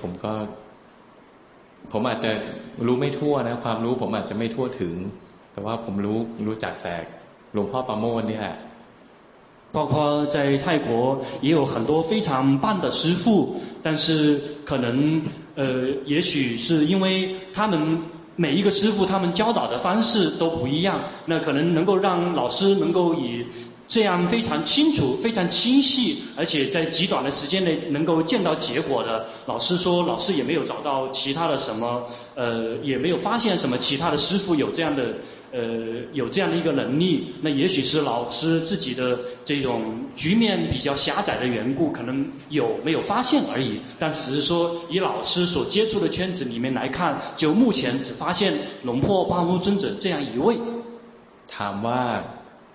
ผมอาจจะรู้ไม่ทั่วนะความรู้ผมอาจจะไม่ทั่วถึงแต่ว่าผมรู้จักแต่หลวงพ่อประโมทนี่แหละ包括在泰国也有很多非常棒的师父但是可能也许是因为他们每一个师父他们教导的方式都不一样那可能能够让老师能够以这样非常清楚非常清晰而且在极短的时间内能够见到结果的老师说老师也没有找到其他的什么也没有发现什么其他的师父有这样的一个能力那也许是老师自己的这种局面比较狭窄的缘故可能没有发现而已但只是说以老师所接触的圈子里面来看就目前只发现龙坡巴木尊者这样一位ถามว่า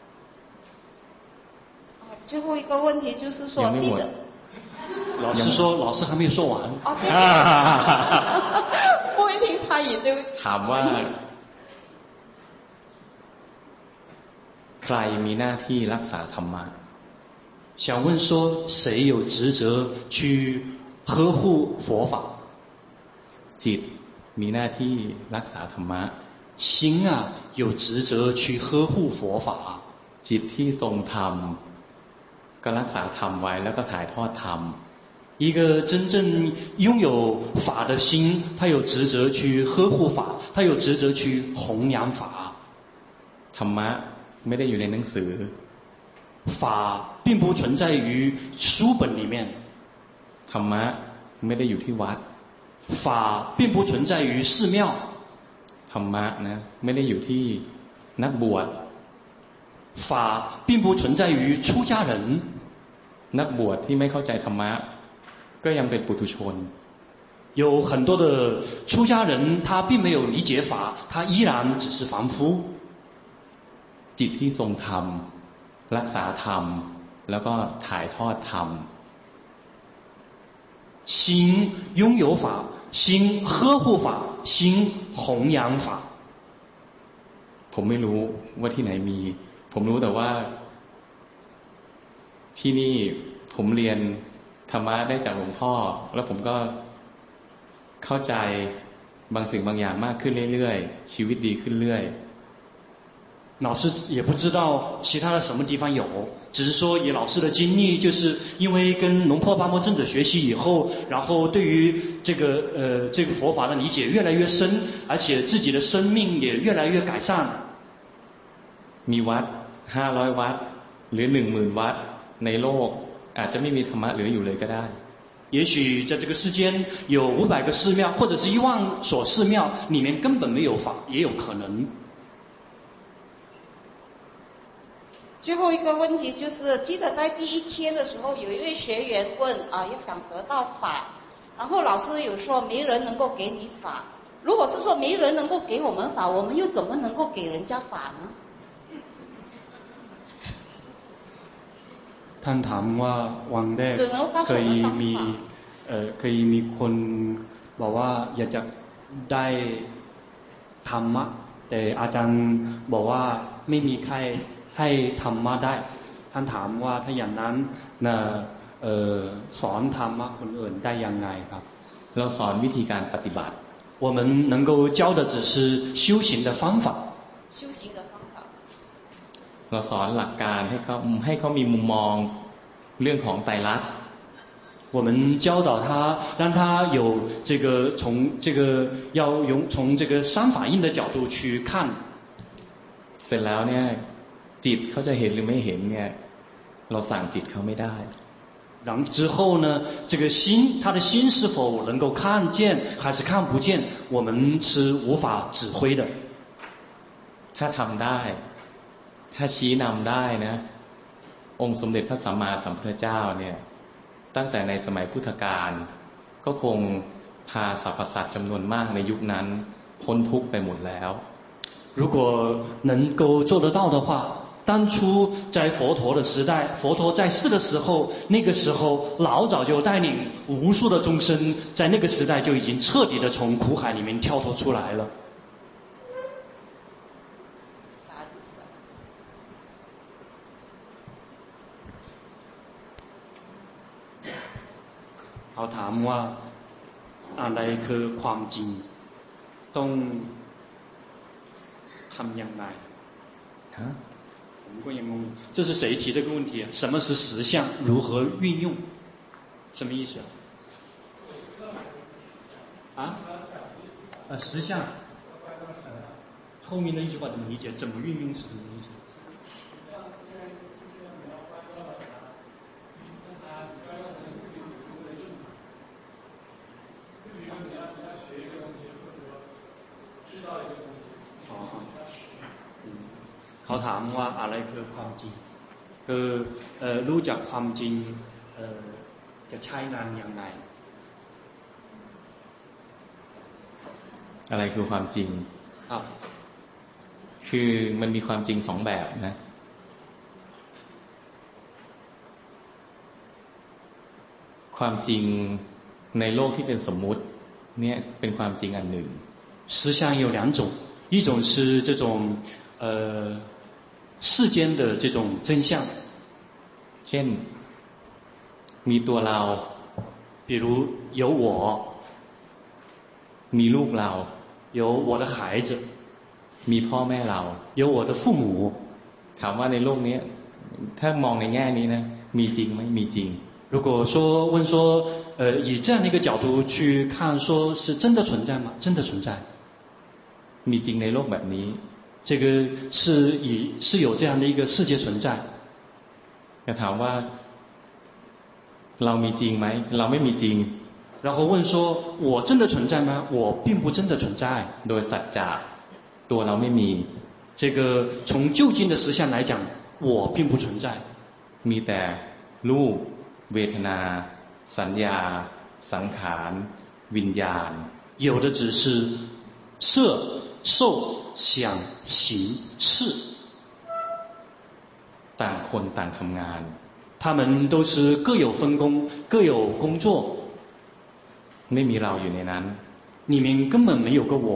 最后一个问题就是说记得老师说老师还没有说完不会听他也对ถามว่าใครมีหน้าที่รักษาธรรมะ想问说谁有职责去呵护佛法จิตมีหน้าที่รักษาธรรมะ心啊有职责去呵护佛法จิตที่ทรงธรรมก็รักษาธรรมไว้แล้วก็ถ่ายทอดธรรม一个真正拥有法的心他有职责去呵护法他有职责去弘扬法ธรรมะไม่ได้อยู่ในหนังสือ法并不存在于书本里面ธรรมะไม่ได้อยู่ที่วัด法并不存在于寺庙ธรรมะนะไม่ได้อยู่ที่นักบวช法并不存在于出家人นักบวชที่ไม่เข้าใจธรรมะก็ยังเป็นปุถุชน有很多的出家人他并没有理解法他依然只是凡夫จิตที่ทรงธรรมรักษาธรรมแล้วก็ถ่ายทอดธรรม心拥有法心呵护法心弘扬法ผมไม่รู้ว่าที่ไหนมีผมรู้แต่ว่าที่นี่ผมเรียนธรรมะได้จากหลวงพ่อแล้วผมก็เข้าใจบางสิ่งบางอย่างมากขึ้นเรื่อยๆชีวิตดีขึ้นเรื่อย老师也不知道其他的什么地方有只是说以老师的经历就是因为跟龙坡巴木尊者学习以后然后对于这个佛法的理解越来越深而且自己的生命也越来越改善มีวัด500วัดหรือ 10,000 วัดในโลกอาจจะไม่มีธรรมะเหลืออยู่เลยก็ได้也许在这个世间有500个寺庙或者是10000所寺庙里面根本没有法也有可能最后一个问题就是记得在第一天的时候有一位学员问要想得到法然后老师有说没人能够给你法如果是说没人能够给我们法我们又怎么能够给人家法呢ท่านถามว่าวันแรกเคยมีคนบอกว่าอยากจะได้ธรรมะแต่อาจารย์บอกว่าไม่มีใครให้ธรรมะได้ท่านถามว่าถ้าอย่างนั้นสอนธรรมะคนอื่นได้ยังไงครับเราสอนวิธีการปฏิบัติ我们能够教的只是修行的方法修行的方法เราสอนหลักการให้เขามีมุมมองเรื่องของไตรลักษณ์我们教导他，让他有这个从这个三法印的角度去看。 เสร็จแล้วเนี่ยจิตเขาจะเห็นหรือไม่เห็นเนี่ยเราสั่งจิตเขาไม่ได้然之后呢，这个心，他的心是否能够看见还是看不见，我们是无法指挥的。 ถ้าทำได้ถ้าชี้นำได้นะองค์สมเด็จพระสัมมาสัมพุทธเจ้าเนี่ยตั้งแต่ในสมัยพุทธกาลก็คงพาสรรพสัตว์จำนวนมากในยุคนั้นพ้นทุกข์ไปหมดแล้ว如果能够做得到的话，当初在佛陀的时代，佛陀在世的时候，那个时候老早就带领无数的众生，在那个时代就已经彻底的从苦海里面跳脱出来了。เขาถามว่าอะไรคือความจริงต้องทำยังไง我们过眼功，这是谁提这个问题啊？什么是实相？如何运用？什么意思啊？实相。后面的一句话怎么理解？怎么运用是什么意思？เขาถามว่าอะไรคือความจริงคือรู้จักความจริงจะใช้งานอย่างไรอะไรคือความจริงครับคือมันมีความจริงสองแบบนะความจริงในโลกที่เป็นสมมุติเนี่ยเป็นความจริงอันหนึ่ง实相有两种，一种是这种世间的这种真相， เช่นมีตัวเรา比如有我มีลูกเรา有我的孩子มีพ่อแม่เรา有我的父母ถามว่าในโลกนี้ถ้ามองในแง่นี้นะมีจริงไหมมีจริง如果说问说以这样的一个角度去看说是真的存在吗？真的存在มีจริงในโลกแบบนี้这个是有这样的一个世界存在จะถามว่าเรามีจริงไหมเราไม่มีจริง然后问说我真的存在吗？我并不真的存在โดยสัจจะตัวเราไม่มี这个从究竟的实相来讲我并不存在มีแต่รูปเวทนาสัญญาสังขารวิญญาณ有的只是色受想行识ต่างคนต่างทำงาน他们都是各有分工各有工作ไม่มีเราอยู่ในนั้น里面根本没有个我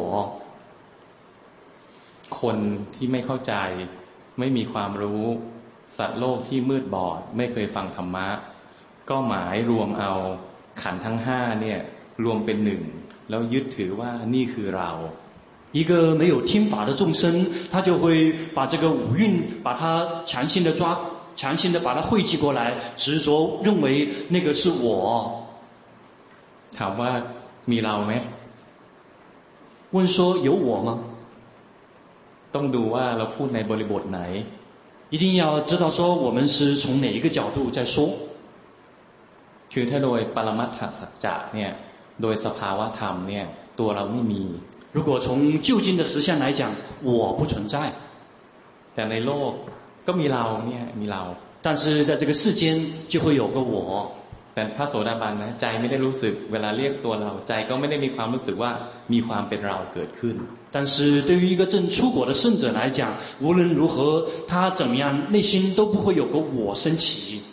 คนที่ไม่เข้าใจไม่มีความรู้สัตว์โลกที่มืดบอดไม่เคยฟังธรรมะก็หมายรวมเอาขันธ์ทั้งห้าเนี่ยรวมเป็นหนึ่งแล้วยึดถือว่านี่คือเรา一个没有听法的众生他就会把这个五蕴把它强行的把它汇集过来执着认为那个是我ถามว่ามีเราไหม问说有我吗ต้องดูว่าเราพูดในบริบทไหน一定要知道说我们是从哪一个角度在说คือถ้าโดยปรมัตถสัจจะเนี่ยโดยสภาวะธรรมเนี่ยตัวเราไม่มี如果从究竟的实相来讲我不存在แต่ในโลกก็มีเราเนี่ยมีเรา但是在这个世间就会有个我แต่พระโสดาบันนะใจไม่ได้รู้สึกเวลาเรียกตัวเราใจก็ไม่ได้มีความรู้สึกว่ามีความเป็นเราเกิดขึ้น但是对于一个正出果的圣者来讲无论如何他怎么样内心都不会有个我升起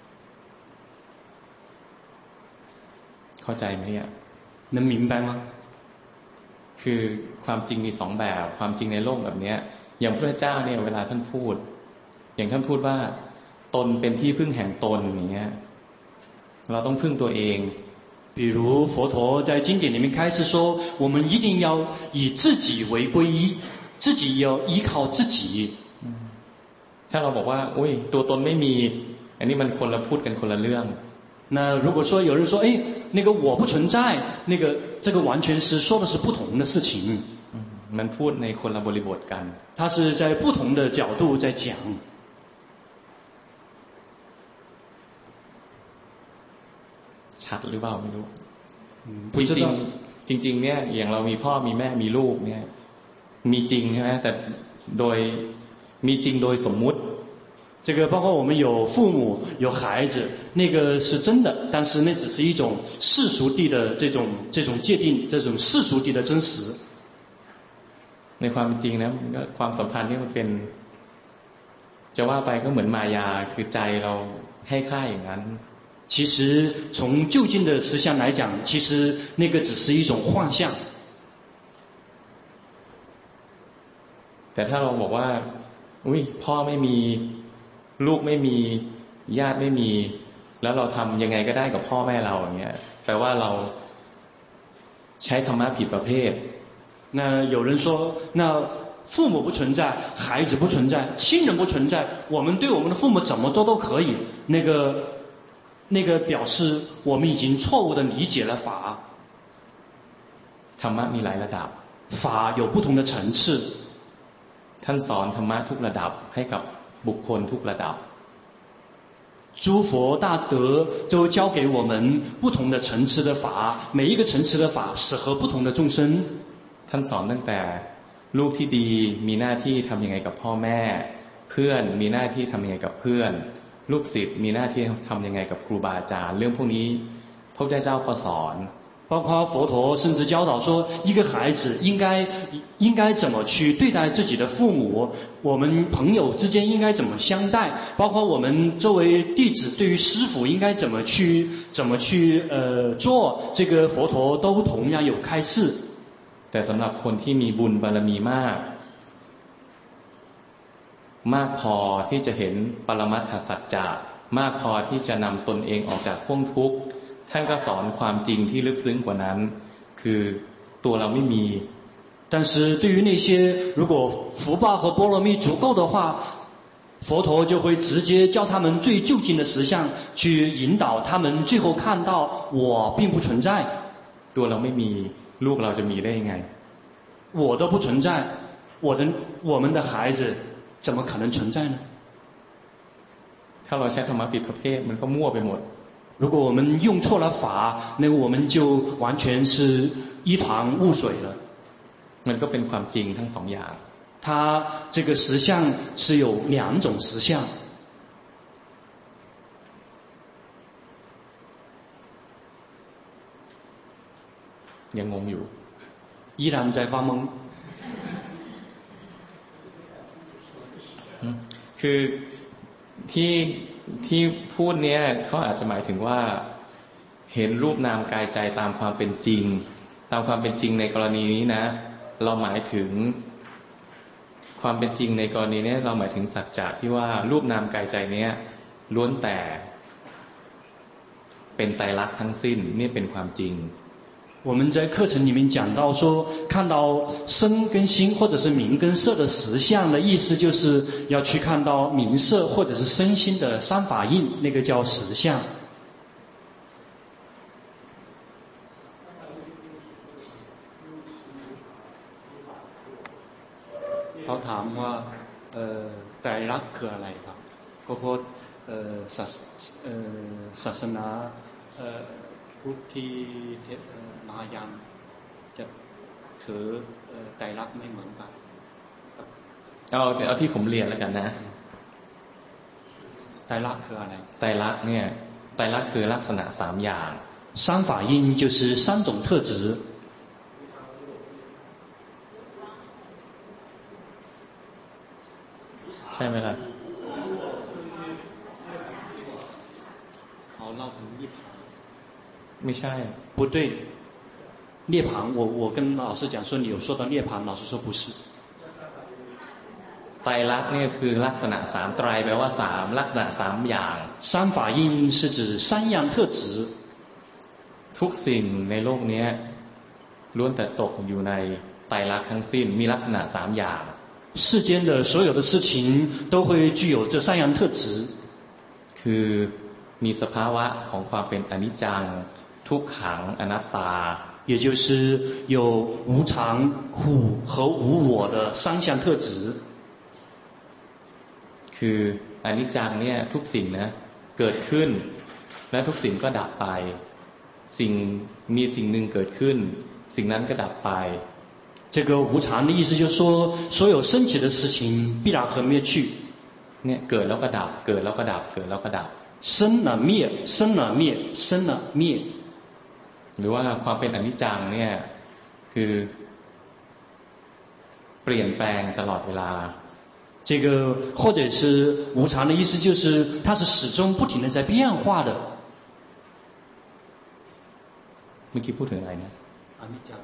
เข้าใจไหมเนี่ย能明白吗คือความจริงมีสองแบบความจริงในโลกแบบนี้อย่างพระเจ้าเนี่ยเวลาท่านพูดอย่างท่านพูดว่าตนเป็นที่พึ่งแห่งตนอย่างเงี้ยเราต้องพึ่งตัวเอง比如佛陀在经典里面开始说我们一定要以自己为皈依自己要依靠自己ถ้าเราบอกว่าอุ้ยตัวตนไม่มีอันนี้มันคนละพูดกันคนละเรื่อง那如果说有人说，哎，那个我不存在，那个这个完全是说的是不同的事情。 มันพูดในคนละบริบทกัน他是在不同的角度在讲。 ชัดหรือเปล่าไม่รู้จริงเนี่ยอย่างเรามีพ่อมีแม่มีลูกเนี่ยมีจริงใช่ไหมแต่โดยมีจริงโดยสมมุติ这个包括我们有父母有孩子，那个是真的，但是那只是一种世俗地的这种界定，这种世俗地的真实。 ในความจริงนะความสัมพันธ์นี่มันเป็นจะว่าไปก็เหมือนมายาคือใจเราให้ค่าอย่างนั้น其实从就近的实相来讲，其实那个只是一种幻象。 แต่ถ้าเราบอกว่าอุ้ยพ่อไม่มีลูกไม่มีญาติไม่มีแล้วเราทำยังไงก็ได้กับพ่อแม่เราอย่างเงี้ยแปลว่าเราใช้ธรรมะผิดประเภท那有人说，那父母不存在，孩子不存在，亲人不存在，我们对我们的父母怎么做都可以。那个表示我们已经错误地理解了法。 ธรรมะมีหลายระดับ法有不同的层次。 ท่านสอนธรรมะทุกระดับให้กับบุคคลทุกระดับ诸佛大德都教给我们不同的层次的法，每一个层次的法适合不同的众生。 ท่านสอนตั้งแต่ลูกที่ดีมีหน้าที่ทำยังไงกับพ่อแม่เพื่อนมีหน้าที่ทำยังไงกับเพื่อนลูกศิษย์มีหน้าที่ทำยังไงกับครูบาอาจารย์เรื่องพวกนี้พระพุทธเจ้าก็สอน包括佛陀甚至教导说，一个孩子应该怎么去对待自己的父母，我们朋友之间应该怎么相待，包括我们作为弟子对于师父应该怎么去做，这个佛陀都同样有开示。 แต่สำหรับคนที่มีบุญบารมีมากพอที่จะเห็นปรมัตถสัจจะมากพอที่จะนำตนเองออกจากพ่วงทุกข์ท่านก็สอนความจริงที่ลึกซึ้งกว่านั้นคือตัวเราไม่มี但是对于那些如果福报和波罗蜜足够的话，佛陀就会直接教他们最就近的实相，去引导他们最后看到我并不存在。 ตัวเราไม่มีลูกเราจะมีได้ยังไง我都不存在，我们的孩子怎么可能存在呢？ ถ้าเราใช้ธรรมะผิดประเภทมันก็มั่วไปหมด如果我们用错了法，那个我们就完全是一团雾水了。 มันก็เป็นความจริงทั้งสองอย่าง它这个实相是有两种实相。 ยังงงอยู่依然在发懵。 คือที่พูดเนี้ยเขาอาจจะหมายถึงว่าเห็นรูปนามกายใจตามความเป็นจริงตามความเป็นจริงในกรณีนี้นะเราหมายถึงความเป็นจริงในกรณีนี้เราหมายถึงสัจจะที่ว่ารูปนามกายใจเนี้ยล้วนแต่เป็นไตรลักษณ์ทั้งสิ้นนี่เป็นความจริง我们在课程里面讲到说，看到身跟心或者是名跟色的实相的意思，就是要去看到名色或者是身心的三法印，那个叫实相。เขาถามว่าไตรลักษณ์คืออะไรครับก็เพราะศาสนาพุทธิมหายานจะถือไตรลักษณ์ไม่เหมือนกันเอาที่ผมเรียนแล้วกันนะไตรลักษณ์คืออะไรไตรลักษณ์เนี่ยไตรลักษณ์คือลักษณะ3อย่าง三法印就是3种特质ใช่ไหมล่ะเขาเล่าถึงนิพพานไม่ใช่不对涅槃我跟老师讲说你有说到涅槃老师说不是ไตรลักษณ์เนี่ยคือลักษณะ3ไตรแปลว่า3ลักษณะ3อย่าง三法印是指3样特质ทุกสิ่งในโลกนี้ล้วนแต่ตกอยู่ในไตรลักษณ์ทั้งสิ้นมีลักษณะ3อย่าง世间的所有的事情都会具有这3样特质คือมีสภาวะของความเป็นอนิจจังทุกขังอนัตตา也就是有无常、苦和无我的三项特质。 คืออนิจจังเนี่ยทุกสิ่งนะเกิดขึ้นและทุกสิ่งก็ดับไปมีสิ่งหนึ่งเกิดขึ้นสิ่งนั้นก็ดับไป这个无常的意思就是说，所有升起的事情必然会灭去。 เนี่ยเกิดแล้วก็ดับเกิดแล้วก็ดับเกิดแล้วก็ดับ生了灭生了灭生了灭หรือว่าความเป็นอนิจจังเนี่ยคือเปลี่ยนแปลงตลอดเวลา这个或者是无常的意思就是它是始终不停的在变化的เมื่อกี้พูดถึงอะไรนะอนิจจัง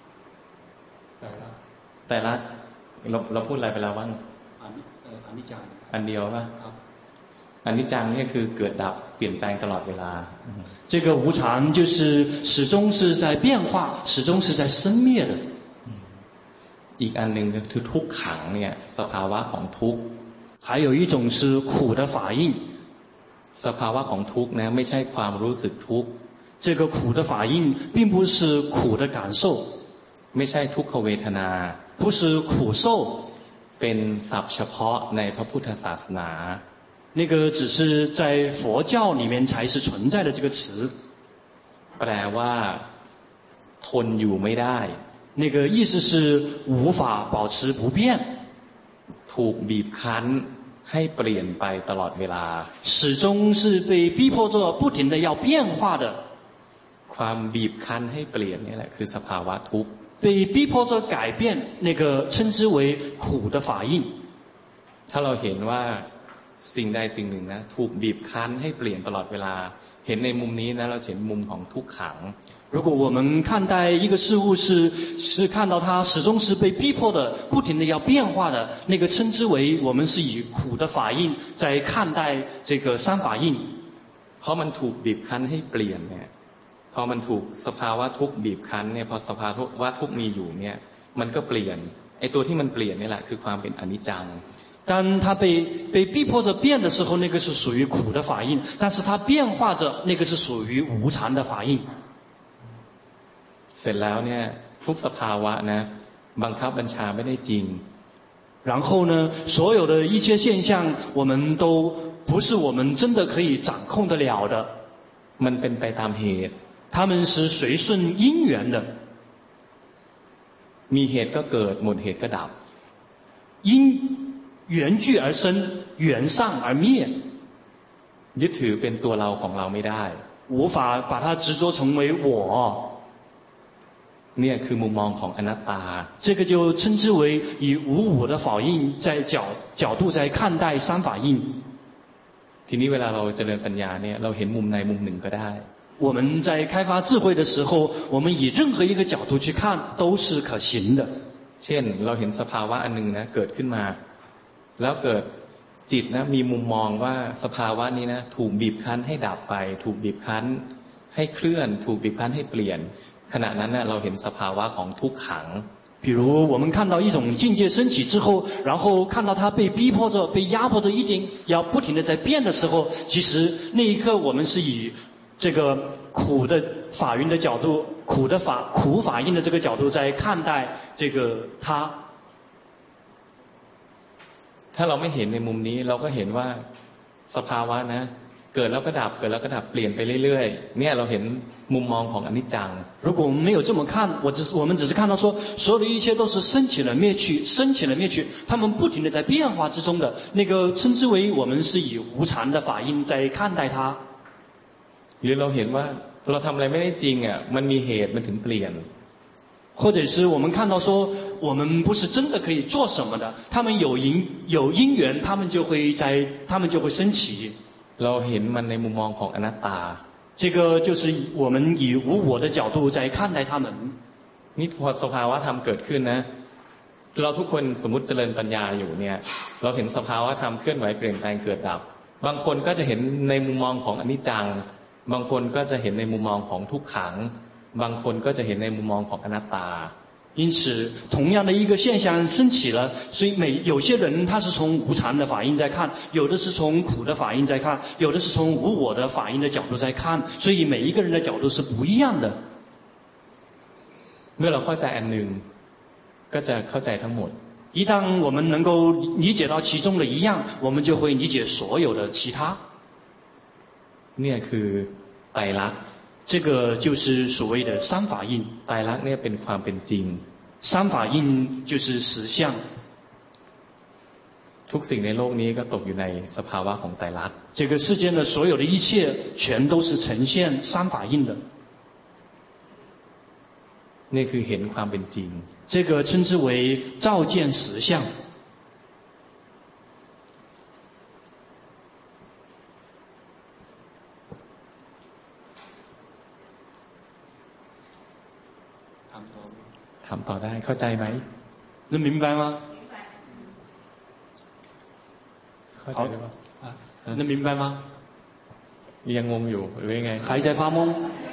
แต่ละเราพูดอะไรไปแล้วบ้างอนิจจังอันเดียวป่ะอนิจจังเนี่ยคือเกิดดับเปลี่ยนแปลงตลอดเวลา这个无常就是始终是在变化始终是在生灭的อีกอันหนึ่งคือทุกขังเนี่ยสภาวะของทุกข์还有一种是苦的法印สภาวะของทุกข์นะไม่ใช่ความรู้สึกทุกข์这个苦的法印并不是苦的感受ไม่ใช่ทุกขเวทนา不是苦受เป็นศัพท์เฉพาะในพระพุทธศาสนา那个只是在佛教里面才是存在的这个词แปลว่าทนอยู่ไม่ได้那个意思是无法保持不变ถูกบีบคั้นให้เปลี่ยนไปตลอดเวลา始终是被逼迫着不停的要变化的ความบีบคั้นให้เปลี่ยนนี่แหละคือสภาวะทุกข์被逼迫着改变那个称之为苦的法印ถ้าเราเห็นว่าสิ่งใดสิ่งหนึ่งนะถูกบีบคั้นให้เปลี่ยนตลอดเวลาเห็นในมุมนี้นะเราเห็นมุมของทุกขัง如果我们看待一个事物是看到它始终是被逼迫的不停的要变化的那个称之为我们是以苦的法印在看待这个三法印เพราะมันถูกบีบคั้นให้เปลี่ยนเนี่ยพอมันถูกสภาวะทุกข์บีบคั้นเนี่ยพอสภาวะทุกข์มีอยู่เนี่ยมันก็เปลี่ยนไอ้ตัวที่มันเปลี่ยนนี่แหละคือความเป็นอนิจจัง当它被逼迫着变的时候，那个是属于苦的法印；但是它变化着，那个是属于无常的法印。 เสร็จแล้วเนี่ยทุกสภาวะนะบังคับบัญชาไม่ได้จริง然后呢，所有的一切现象，我们都不是我们真的可以掌控得了的。 มันเป็นไปตามเหตุ他们是随顺因缘的。 มีเหตุก็เกิดหมดเหตุก็ดับ因缘聚而生缘散而灭ยึดถือเป็นตัวเราของเราไม่ได้无法把它执着成为我เนี่ยคือมุมมองของอนัตตา这个就称之为以无我的法印在角度在看待三法印ทีนี้เวลาเราเจริญปัญญาเนี่ยเราเห็นมุมใดมุมหนึ่งก็ได้我们在开发智慧的时候我们以任何一个角度去看都是可行的เช่นเราเห็นสภาวะอันนึงนะเกิดขึ้นมาแล้วเกิดจิตนะมีมุมมองว่าสภาวะนี้นะถูกบีบคั้นให้ดับไปถูกบีบคั้นให้เคลื่อนถูกบีบคั้นให้เปลี่ยนขณะนั้นนะเราเห็นสภาวะของทุกขัง比如我们看到一种境界升起之后然后看到它被逼迫着被压迫着一定要不停的在变的时候其实那一刻我们是以这个苦的法云的角度苦法印的这个角度在看待这个它ถ้าเราไม่เห็นในมุมนี้เราก็เห็นว่าสภาวะนะเกิดแล้วก็ดับเกิดแล้วก็ดับเปลี่ยนไปเรื่อยๆเนี่ยเราเห็นมุมมองของอนิจจัง如果我们没有这么看我们只是看到说所有的一切都是升起了灭去升起了灭去它们不停的在变化之中的那个称之为我们是以无常的法印在看待它หรือเราเห็นว่าเราทำอะไรไม่ได้จริงอ่ะมันมีเหตุมันถึงเปลี่ยน或者是我们看到说我们不是真的可以做什么的他们有因缘他们就会升起เราเห็นมันในมุมมองของอนัตตา这个就是我们以无我的角度在看待他们นี่พอสภาวะธรรมเกิดขึ้นนะเราทุกคนสมมติเจริญปัญญาอยู่เนี่ยเราเห็นสภาวะธรรมเคลื่อนไหวเปลี่ยนแปลงเกิดดับบางคนก็จะเห็นในมุมมองของอนิจจังบางคนก็จะเห็นในมุมมองของทุกขังบางคนก็จะเห็นในมุมมองของอนัตตา因此，同样的一个现象升起了，所以有些人他是从无常的法印在看，有的是从苦的法印在看，有的是从无我的法印的角度在看，所以每一个人的角度是不一样的。 เมื่อเราเข้าใจอันหนึ่งก็จะเข้าใจทั้งหมด。 一旦我们能够理解到其中的一样，我们就会理解所有的其他。 เนี่ยคือไตรลักษณ์这个就是所谓的三法印。 ไตรลักษณ์เนี่ยเป็นความเป็นจริง三法印就是实相。 ทุกสิ่งในโลกนี้ก็ตกอยู่ในสภาวะของไตรลักษณ์这个世间的所有的一切全都是呈现三法印的。 นี่คือเห็นความเป็นจริง这个称之为照见实相。 ถามต่อได้เข้าใจไหม能明白吗？ เข้าใจหรือเปล่า能明白吗？ ยังงงอยู่หรือยังไง还在发懵？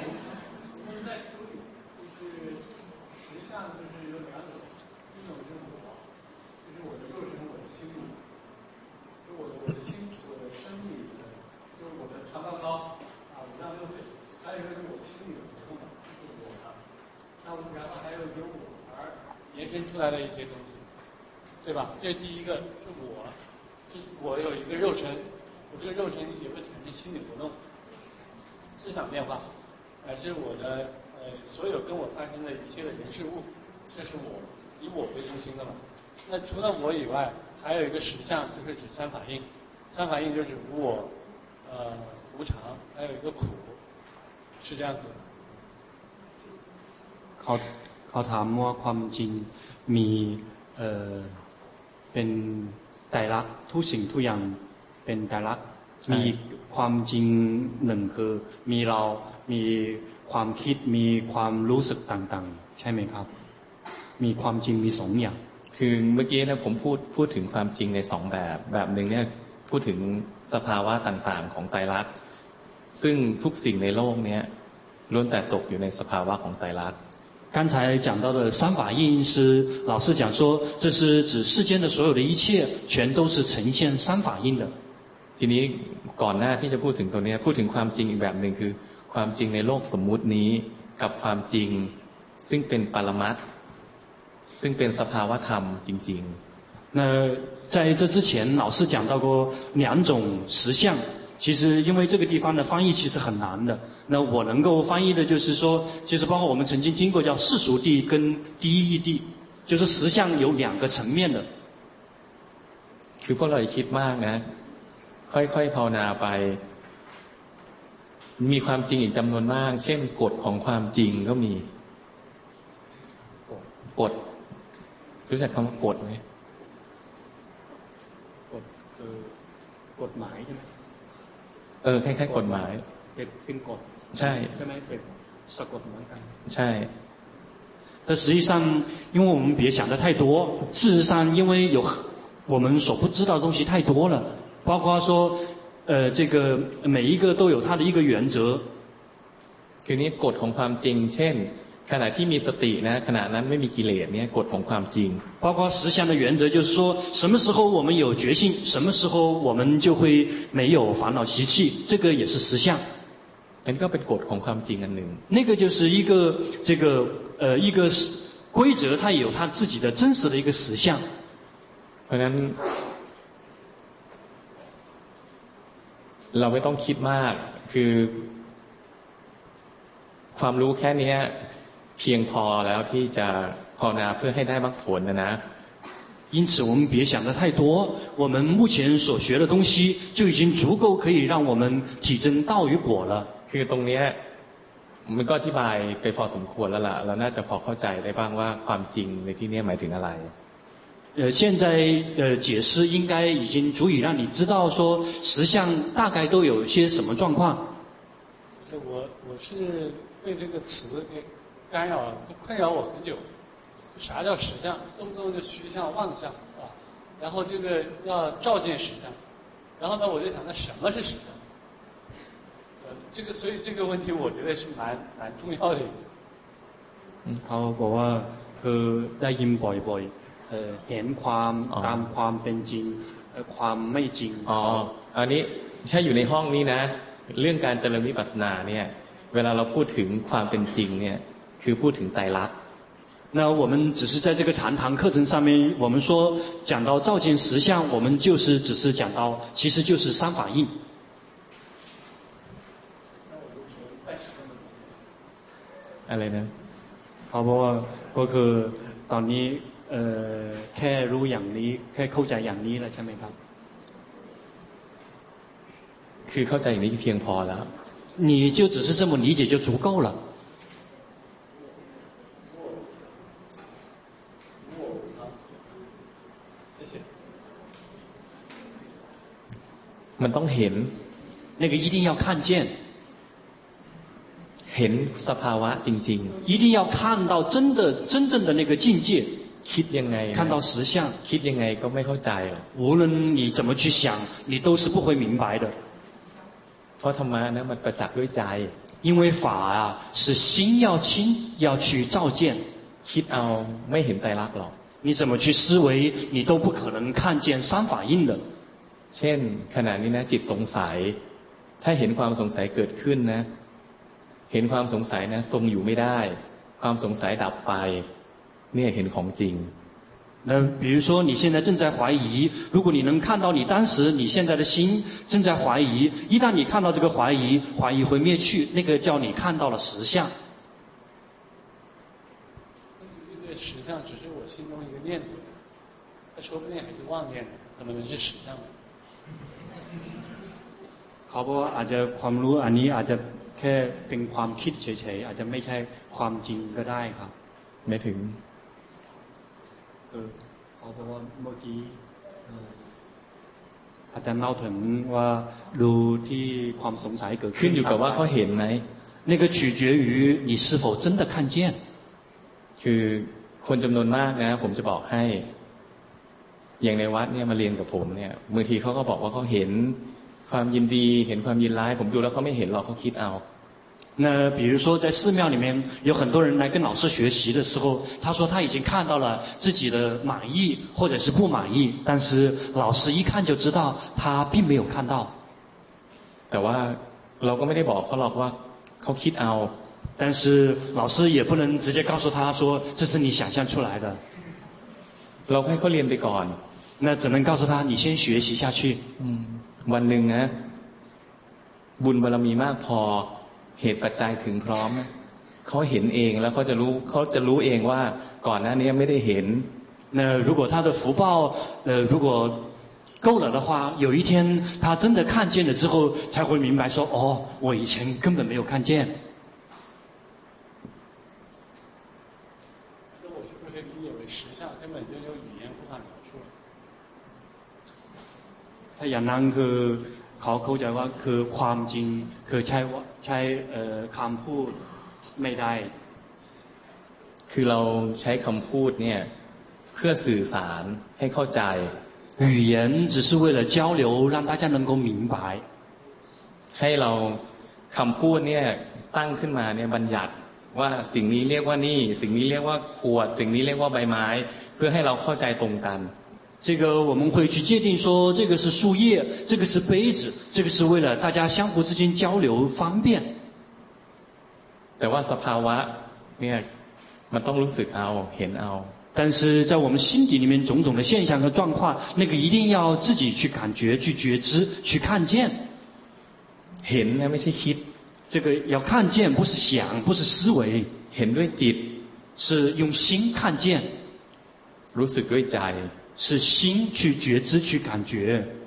延伸出来的一些东西，对吧？这第一个是我，就是我有一个肉身，我这个肉身也会产生心理活动、思想变化，乃至我的所有跟我发生的一切的人事物，这是我以我为中心的嘛。那除了我以外，还有一个实相，就是指三法印。三法印就是无我、无常，还有一个苦，是这样子的。 เขาถามว่าความจริงมีเป็นไตรลักษณ์ทุกสิ่งทุกอย่างเป็นไตรลักษณ์มีความจริงหนึ่งคือมีเรามีความคิดมีความรู้สึกต่างๆใช่ไหมครับมีความจริงมีสองอย่างคือเมื่อกี้นะผมพูดถึงความจริงในสองแบบหนึ่งเนี่ยพูดถึงสภาวะต่างๆของไตรลักษณ์ซึ่งทุกสิ่งในโลกนี้ล้วนแต่ตกอยู่ในสภาวะของไตรลักษณ์刚才讲到的三法印是老师讲说，这是指世间的所有的一切全都是呈现三法印的。 ทีนี้ก่อนหน้าที่จะพูดถึงตัวนี้พูดถึงความจริงอีกแบบหนึ่งคือความจริงในโลกสมมุตินี้กับความจริงซึ่งเป็นปรมัตถ์ซึ่งเป็นสภาวะธรรมจริงๆ那在这之前老师讲到过两种实相，其实因为这个地方的翻译其实很难的，那我能够翻译的就是说，就是包括我们曾经听过叫世俗谛跟第一义谛，就是实相有两个层面的。 คือพวกเราอย่าคิดมากนะค่อยๆภาวนาไปมีความจริงอีกจำนวนมากเช่นกฎของความจริงก็มีกฎรู้จักคำว่ากฎไหมกฎคือกฎหมายใช่ไหมคล้ายๆกฎหมายเป็นกฎใช่ใช่ไหมเป็นสะกดเหมือนกันใช่但实际上因为我们别想的太多事实上因为有我们所不知道的东西太多了包括说这个每一个都有它的一个原则คือนี้กฎของความจริงเช่นขณะที่มีสตินะขณะนั้นไม่มีกิเลสเนี่ยกฎของความจริง包括实相的原则就是说什么时候我们有觉性什么时候我们就会没有烦恼习气这个也是实相นั่นก็เป็นกฎของความจริงอันหนึ่ง那个就是一个这个一个规则它也有它自己的真实的一个实相เพราะฉะนั้นเราไม่ต้องคิดมากคือความรู้แค่นี้เพียงพอแล้วที่จะภาวนาเพื่อให้ได้มรรคผลนะ因此我们别想得太多我们目前所学的东西就已经足够可以让我们体证道与果了คือตรงนี้มันก็อธิบายไปพอสมควรแล้วล่ะเราน่าจะพอเข้าใจได้บ้างว่าความจริงในที่นี้หมายถึงอะไร现在解释应该已经足以让你知道说实相大概都有一些什么状况我是被这个词给干扰了就困扰我很久啥叫实相动不动就虚相妄相啊然后这个要照见实相然后呢我就想那什么是实相这个所以这个问题我觉得是蛮重要的เขาบอกว่าคือได้ยินบ่อยๆเห็นความตามความเป็นจริงความไม่จริงอันนี้ใช่อยู่ในห้องนี้นะเรื่องการเจริญวิปัสสนาเนี่ยเวลาเราพูดถึงความเป็นจริงเนี่ยคือพูดถึงไตรลักษณ์那我们只是在这个禅堂课程上面，我们说讲到照见实相，我们就是只是讲到，其实就是三法印。 อะไรนะเพราะว่าก็คือตอนนี้แค่รู้อย่างนี้แค่เข้าใจอย่างนี้แล้วใช่ไหมครับคือเข้าใจอย่างนี้เพียงพอแล้ว你就只是这么理解就足够了มันต้องเห็น那个一定要看见เห็นสภาวะจริงๆ一定要看到真正的那个境界คิดยังไง看到实相คิดยังไงก็ไม่เข้าใจหรอก无论你怎么去想你都是不会明白的เพราะธรรมะนะมันประจักษ์ด้วยใจ因为法啊是心要清要去照见คิดเอาไม่เห็นไตรลักษณ์หรอก你怎么去思维你都不可能看见三法印的เช่นขณะนี้นะจิตสงสัยถ้าเห็นความสงสัยเกิดขึ้นนะเห็นความสงสัยนะทรงอยู่ไม่ได้ความสงสัยดับไปเนี่ยเห็นของจริง那比如说你现在正在怀疑如果你能看到你当时你现在的心正在怀疑一旦你看到这个怀疑会灭去那个叫你看到了实相这个实相只是我心中一个念头它说不定还是妄念怎么能是实相呢เขาบอกว่าอาจจะความรู้อันนี้อาจจะแค่เป็นความคิดเฉยๆอาจจะไม่ใช่ความจริงก็ได้ครับไม่ถึงเขาบอกว่าเมื่อกี้อาจารย์เล่าถึงว่าดูที่ความสงสัยเกิดขึ้นอยู่กับว่าเขาเห็นไหม那个取决于你是否真的看见คือคนจำนวนมากนะผมจะบอกให้อย่างในวัดเนี่ยมาเรียนกับผมเนี่ยบางทีเขาก็บอกว่าเขาเห็นความยินดีเห็นความยินร้ายผมดูแล้วเขาไม่เห็นหรอกเขาคิดเอา那比如说在寺庙里面有很多人来跟老师学习的时候他说他已经看到了自己的满意或者是不满意但是老师一看就知道他并没有看到แต่ว่าเราก็ไม่ได้บอกเขาหรอกว่าเขาคิดเอา但是老师也不能直接告诉他说这是你想象出来的เราให้เขาเรียนไปก่อน那只能告诉他你先学习下去วันหนึ่งนะบุญบารมีมากพอเหตุปัจจัยถึงพร้อมเขาเห็นเองแล้วเขาจะรู้เองว่าก่อนหน้านี้ไม่ได้เห็น那如果他的福报如果够了的话有一天他真的看见了之后才会明白说哦我以前根本没有看见那我是不是可以理解为实相根本就有语言无法描述ถ้าอย่างนั้นคือเขาเข้าใจว่าคือความจริงคือใช้คำพูดไม่ได้คือเราใช้คำพูดเนี่ยเพื่อสื่อสารให้เข้าใจ语言只是为了交流让大家能够明白ให้เราคำพูดเนี่ยตั้งขึ้นมาเนี่ยบัญญัติว่าสิ่งนี้เรียกว่านี่สิ่งนี้เรียกว่าขวดสิ่งนี้เรียกว่าใบไม้เพื่อให้เราเข้าใจตรงกัน这个我们会去界定说这个是树叶这个是杯子这个是为了大家相互之间交流方便แต่ว่าสภาวะเนี่ยมันต้องรู้สึกเอาเห็นเอา但是在我们心底里面种种的现象和状况那个一定要自己去感觉去觉知去看见เห็นนะไม่ใช่คิด这个要看见不是想不是思维เห็นด้วยจิต是用心看见รู้สึกด้วยใจ是心去觉知去感觉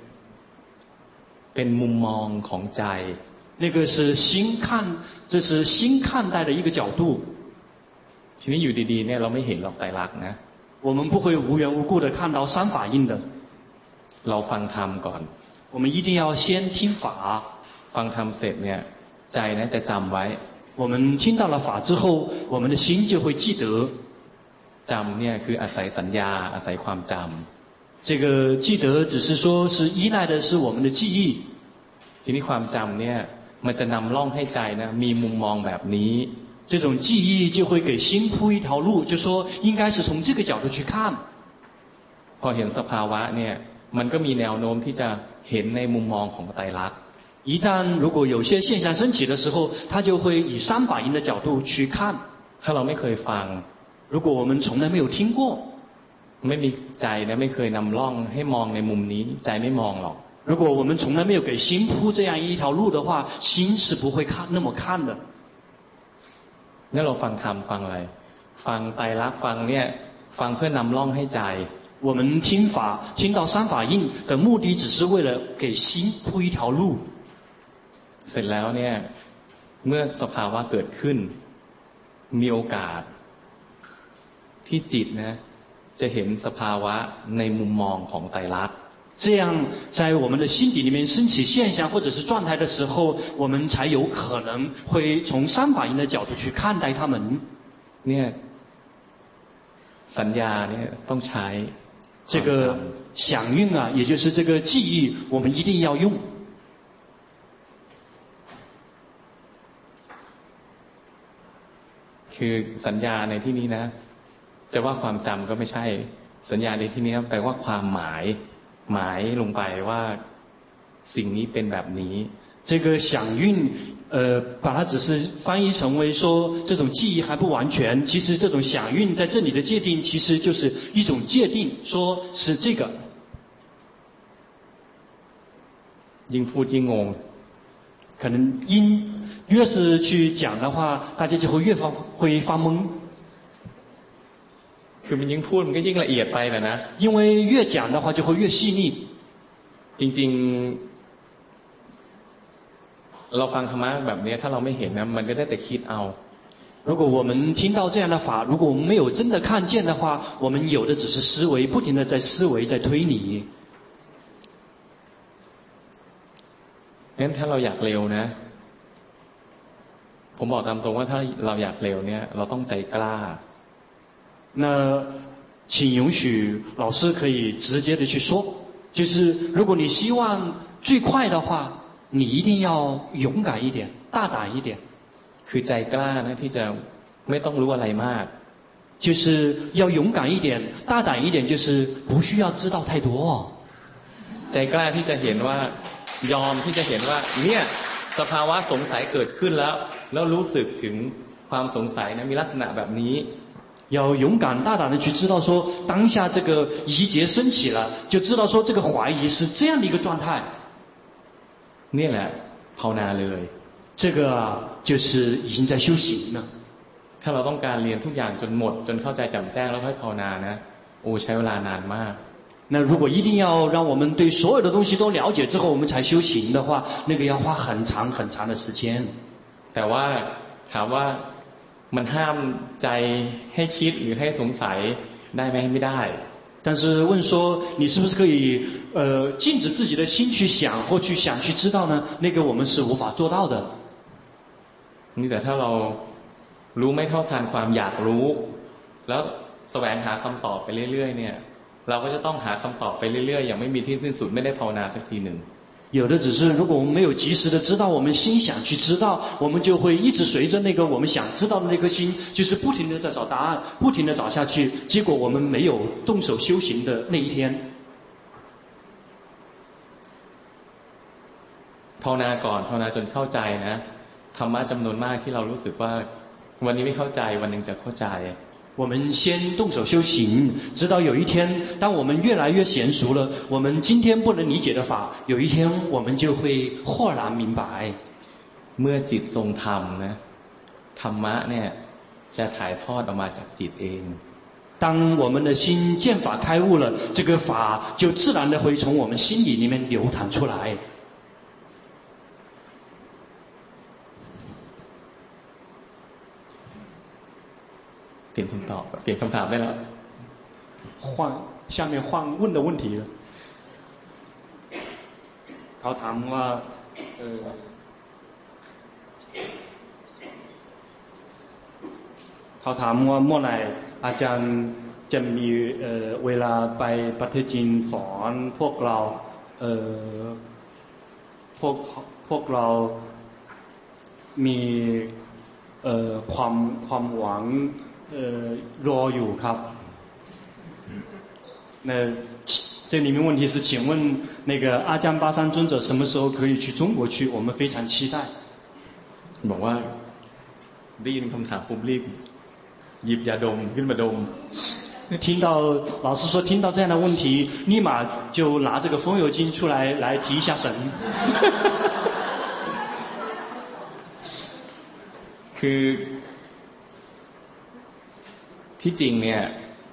เป็นมุมมองของใจ那个是心看这是心看待的一个角度ทีนี้อยู่ดีๆเนี่ยเราไม่เห็นหรอกไตรลักษณ์นะ我们不会无缘无故的看到三法印的เราฟังธรรมก่อน我们一定要先听法ฟังธรรมเสร็จเนี่ยใจนะจะจำไว้我们听到了法之后我们的心就会记得จำเนี่ยคืออาศัยสัญญาอาศัยความจำ这个记得只是说是依赖的是我们的记忆ทีนี้ความจำเนี่ยมันจะนำล่องให้ใจนะมีมุมมองแบบนี้这种记忆就会给心铺一条路，就说应该是从这个角度去看。 พอเห็นสภาวะเนี่ยมันก็มีแนวโน้มที่จะเห็นในมุมมองของไตรลักษณ์一旦如果有些现象升起的时候，他就会以三法印的角度去看。 ถ้าเราไม่เคยฟัง如果我们从来没有听过， ไม่มีใจนะไม่เคยนำร่องให้มองในมุมนี้ใจไม่มองหรอก如果我们从来没有给心铺这样一条路的话，心是不会看那么看的。 นี่เราฟังธรรมฟังอะไรฟังไตรลักษณ์ฟังเนี่ยฟังเพื่อนำร่องให้ใจ我们听法听到三法印的目的只是为了给心铺一条路。 เสร็จแล้วเนี่ยเมื่อสภาวะเกิดขึ้นมีโอกาสที่จิตนะจะเห็นสภาวะในมุมมองของไตรลักษณ์这样在我们的心底里面升起现象或者是状态的时候，我们才有可能会从三法印的角度去看待它们。 เนี่ยสัญญาเนี่ยต้องใช้这个响应啊，也就是这个记忆，我们一定要用。 คือสัญญาในที่นี้นะจะว่าความจำก็ไม่ใช่สัญญาในที่นี้แปลว่าความหมายลงไปว่าสิ่งนี้เป็นแบบนี้这个响应把它只是翻译成为说这种记忆还不完全，其实这种响应在这里的界定其实就是一种界定，说是这个。 ยิ่งพูดยิ่งงง可能越是去讲的话，大家就会越发懵。 คือมันยิ่งพูดมันก็ยิ่งละเอียดไปนะ因为越讲的话就会越细腻。 จริงเราฟังธรรมะแบบนี้ถ้าเราไม่เห็นนะมันก็ได้แต่คิดเอา如果我们听到这样的法，如果我们没有真的看见的话，我们有的只是思维，不停的在思维，在推理。 งั้นถ้าเราอยากเร็วนะผมบอกตามตรงว่าถ้าเราอยากเร็วเนี่ยเราต้องใจกล้า那请允许老师可以直接的去说，就是如果你希望最快的话，你一定要勇敢一点，大胆一点。 คือใจกล้านะที่จะไม่ต้องรู้อะไรมาก就是要勇敢一点，大胆一点，就是不需要知道太多。 ใจกล้าที่จะเห็นว่ายอมที่จะเห็นว่าเนี่ยสภาวะสงสัยเกิดขึ้นแล้วรู้สึกถึงความสงสัยนะมีลักษณะแบบนี้要勇敢大胆的去知道说当下这个疑结升起了，就知道说这个怀疑是这样的一个状态。 นี่แหละภาวนาเลย这个就是已经在修行了。 ถ้าเราต้องการเรียนทุกอย่างจนหมดจนเข้าใจแจ่มแจ้งแล้วค่อยภาวนานะโอ้ใช้เวลานานมาก那如果一定要让我们对所有的东西都了解之后我们才修行的话，那个要花很长很长的时间。 แต่ว่าถามว่ามันห้ามใจให้คิดหรือให้สงสัยได้ไหมไม่ได้但是问说你是不是可以禁止自己的心去想或去想去知道呢？那个我们是无法做到的。 นี่แต่ถ้าเรารู้ไม่เท่าทันความอยากรู้แล้วแสวงหาคำตอบไปเรื่อยๆเนี่ยเราก็จะต้องหาคำตอบไปเรื่อยๆอย่างไม่มีที่สิ้นสุดไม่ได้ภาวนาสักทีหนึ่ง有的只是如果我们没有及时的知道我们心想去知道，我们就会一直随着那个我们想知道的那颗心，就是不停的在找答案，不停的找下去，结果我们没有动手修行的那一天。 ภาวนาก่อนภาวนาจนเข้าใจนะธรรมะจำนวนมากที่เรารู้สึกว่าวันนี้ไม่เข้าใจวันหนึ่งจะเข้าใจ我们先动手修行，直到有一天当我们越来越娴熟了，我们今天不能理解的法，有一天我们就会豁然明白。 เมื่อจิตทรงธรรมนะธรรมะเนี่ยจะถ่ายทอดออกมาจากจิตเอง当我们的心见法开悟了，这个法就自然的会从我们心里面流淌出来。 เปลี่ยนคำตอบเปลี่ยนคำถามได้แล้ว下面换问的问题了เขาถามว่าเขาถามว่าเมื่อไหร่อาจารย์จะมีเวลาไปประเทศจีนสอนพวกเราพวกเรามีความหวังรออยู่ครับ那这里面问题是请问那个阿姜巴山尊者什么时候可以去中国去我们非常期待บอกว่าได้ยินคำถามปุ๊บรีบหยิบยาดมขึ้นมาดม听到老师说听到这样的问题立马就拿这个风油精出来提一下神คือที่จริงเนี่ย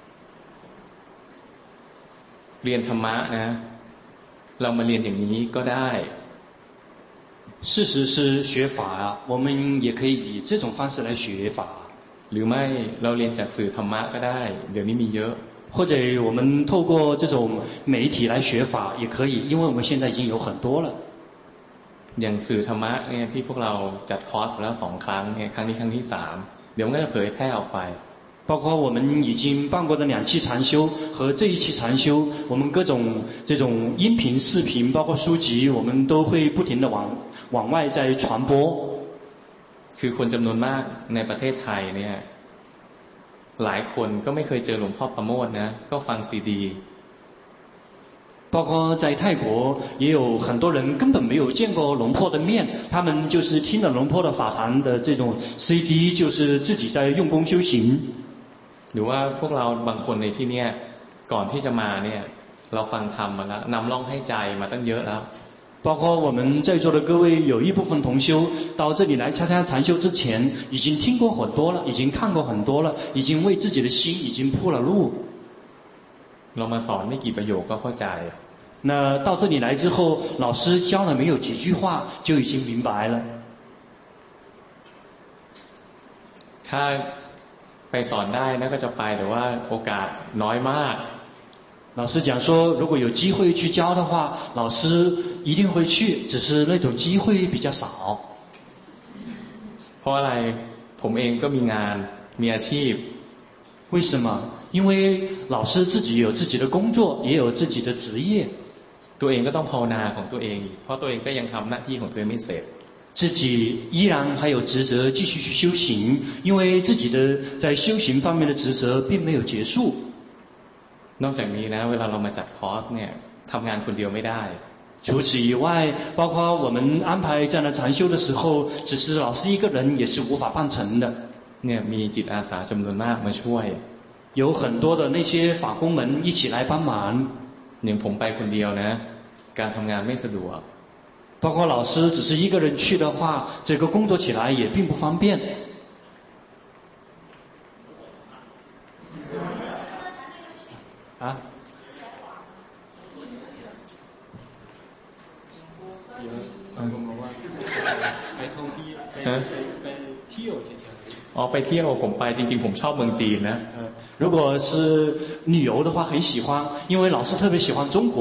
เรียนธรรมะนะเรามาเรียนอย่างนี้ก็ได้事实是学法啊我们也可以以这种方式来学法หรือไม่เราเรียนจากสื่อธรรมะก็ได้เดี๋ยวนี้มีเยอะ或者我们透过这种媒体来学法也可以因为我们现在已经有很多了อย่างสื่อธรรมะเนี่ยที่พวกเราจัดคอร์สแล้ว2 ครั้งเนี่ยครั้งนี้ครั้งที่3เดี๋ยวมันก็จะเผยแพร่ออกไป包括我们已经办过的2期禅修和这一期禅修我们各种这种音频视频包括书籍我们都会不停地往外在传播คือคนจำนวนมากในประเทศไทยเนี่ยหลายคนก็ไม่เคยเจอหลวงพ่อประโมทนะก็ฟังซีดี包括在泰国也有很多人根本没有见过龙婆的面他们就是听了龙婆的法坛的这种 CD 就是自己在用功修行หรือว่าพวกเราบางคนในที่นี้ก่อนที่จะมาเนี่ยเราฟังธรรมมาแล้วนำล่องให้ใจมาตั้งเยอะแล้ว包括我们在座的各位有一部分同修到这里来参加禅修之前已经听过很多了已经看过很多了已经为自己的心已经铺了路เรามาสอนไม่กี่ประโยคก็เข้าใจ那到这里来之后老师教了没有几句话就已经明白了ถ้าไปสอนได้นะก็จะไปแต่ว่าโอกาสน้อยมาก老师讲说如果有机会去教的话老师一定会去只是那种机会比较少เพราะอะไรผมเองก็มีงานมีอาชีพ为什么因为老师自己有自己的工作也有自己的职业ตัวเองก็ต้องภาวนาของตัวเองเพราะตัวเองก็ยังทำหน้าที่ของตัวเองไม่เสร็จ自己依然还有职责继续去修行因为自己的在修行方面的职责并没有结束นอกจากนี้นะเวลาเรามาจัดคอร์สเนี่ยทำงานคนเดียวไม่ได้除此以外包括我们安排这样的禅修的时候只是老师一个人也是无法办成的เนี่ยมีจิตอาสาจำนวนมากมาช่วย有很多的那些法工们一起来帮忙อย่างผมไปคนเดียวนะการทำงานไม่สะดวก包括老师只是一个人去的话这个工作起来也并不方便啊ไปเที่ยวเฉยๆอ๋อไปเที่ยวผมไปจริงๆผมชอบเมืองจีนนะ如果是旅游的话很喜欢因为老师特别喜欢中国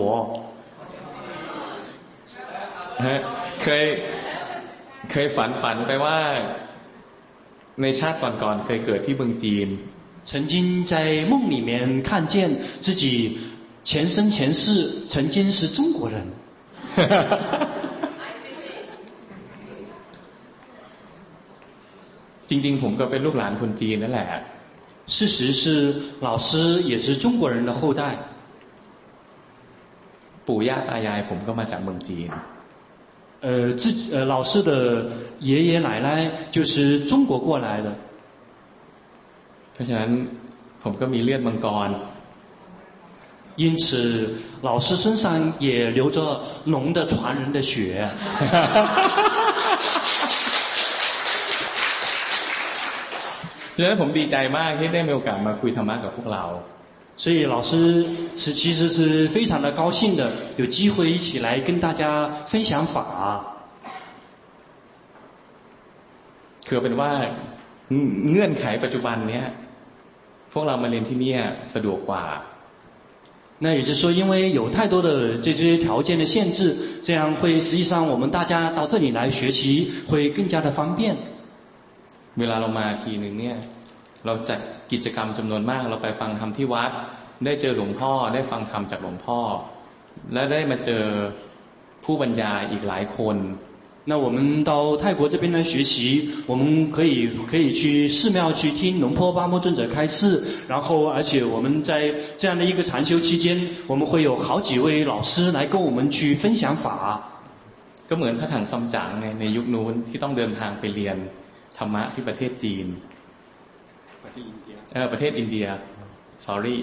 เคยฝันไปว่าในชาติก่อนๆเคยเกิดที่เมืองจีน曾经在梦里面看见自己前生前世曾经是中国人จริงๆผมก็เป็นลูกหลานคนจีนนั่นแหละ事实是老师也是中国人的后代ปู่ย่าตายายผมก็มาจากเมืองจีน老师的爷爷奶奶就是中国过来的เพราะฉะนั้นผมก็มีเลือดมังกร因此老师身上也流着龙的传人的血ฉะนั้นผมดีใจมากที่ได้มีโอกาสมาคุยธรรมะกับพวกเรา所以老师其实是非常的高兴的有机会一起来跟大家分享法คือเป็นว่าเงื่อนไขปัจจุบันเนี้ยพวกเรามาเรียนที่นี่สะดวกกว่า那也就是说因为有太多的这些条件的限制这样会实际上我们大家到这里来学习会更加的方便เวลาเรามาทีนึงเนี่ยเราจัดกิจกรรมจำนวนมากเราไปฟังธรรมที่วัดได้เจอหลวงพ่อได้ฟังธรรมจากหลวงพ่อและได้มาเจอผู้บรรยายอีกหลายคน那我们到泰国这边来学习，我们可以去寺庙去听龙坡巴摩尊者开示，然后而且我们在这样的一个禅修期间，我们会有好几位老师来跟我们去分享法。 ก็เหมือนพระถังซัมจั๋งในยุคนู้นที่ต้องเดินทางไปเรียนธรรมะที่ประเทศจีนประเทศอินเดีย sorry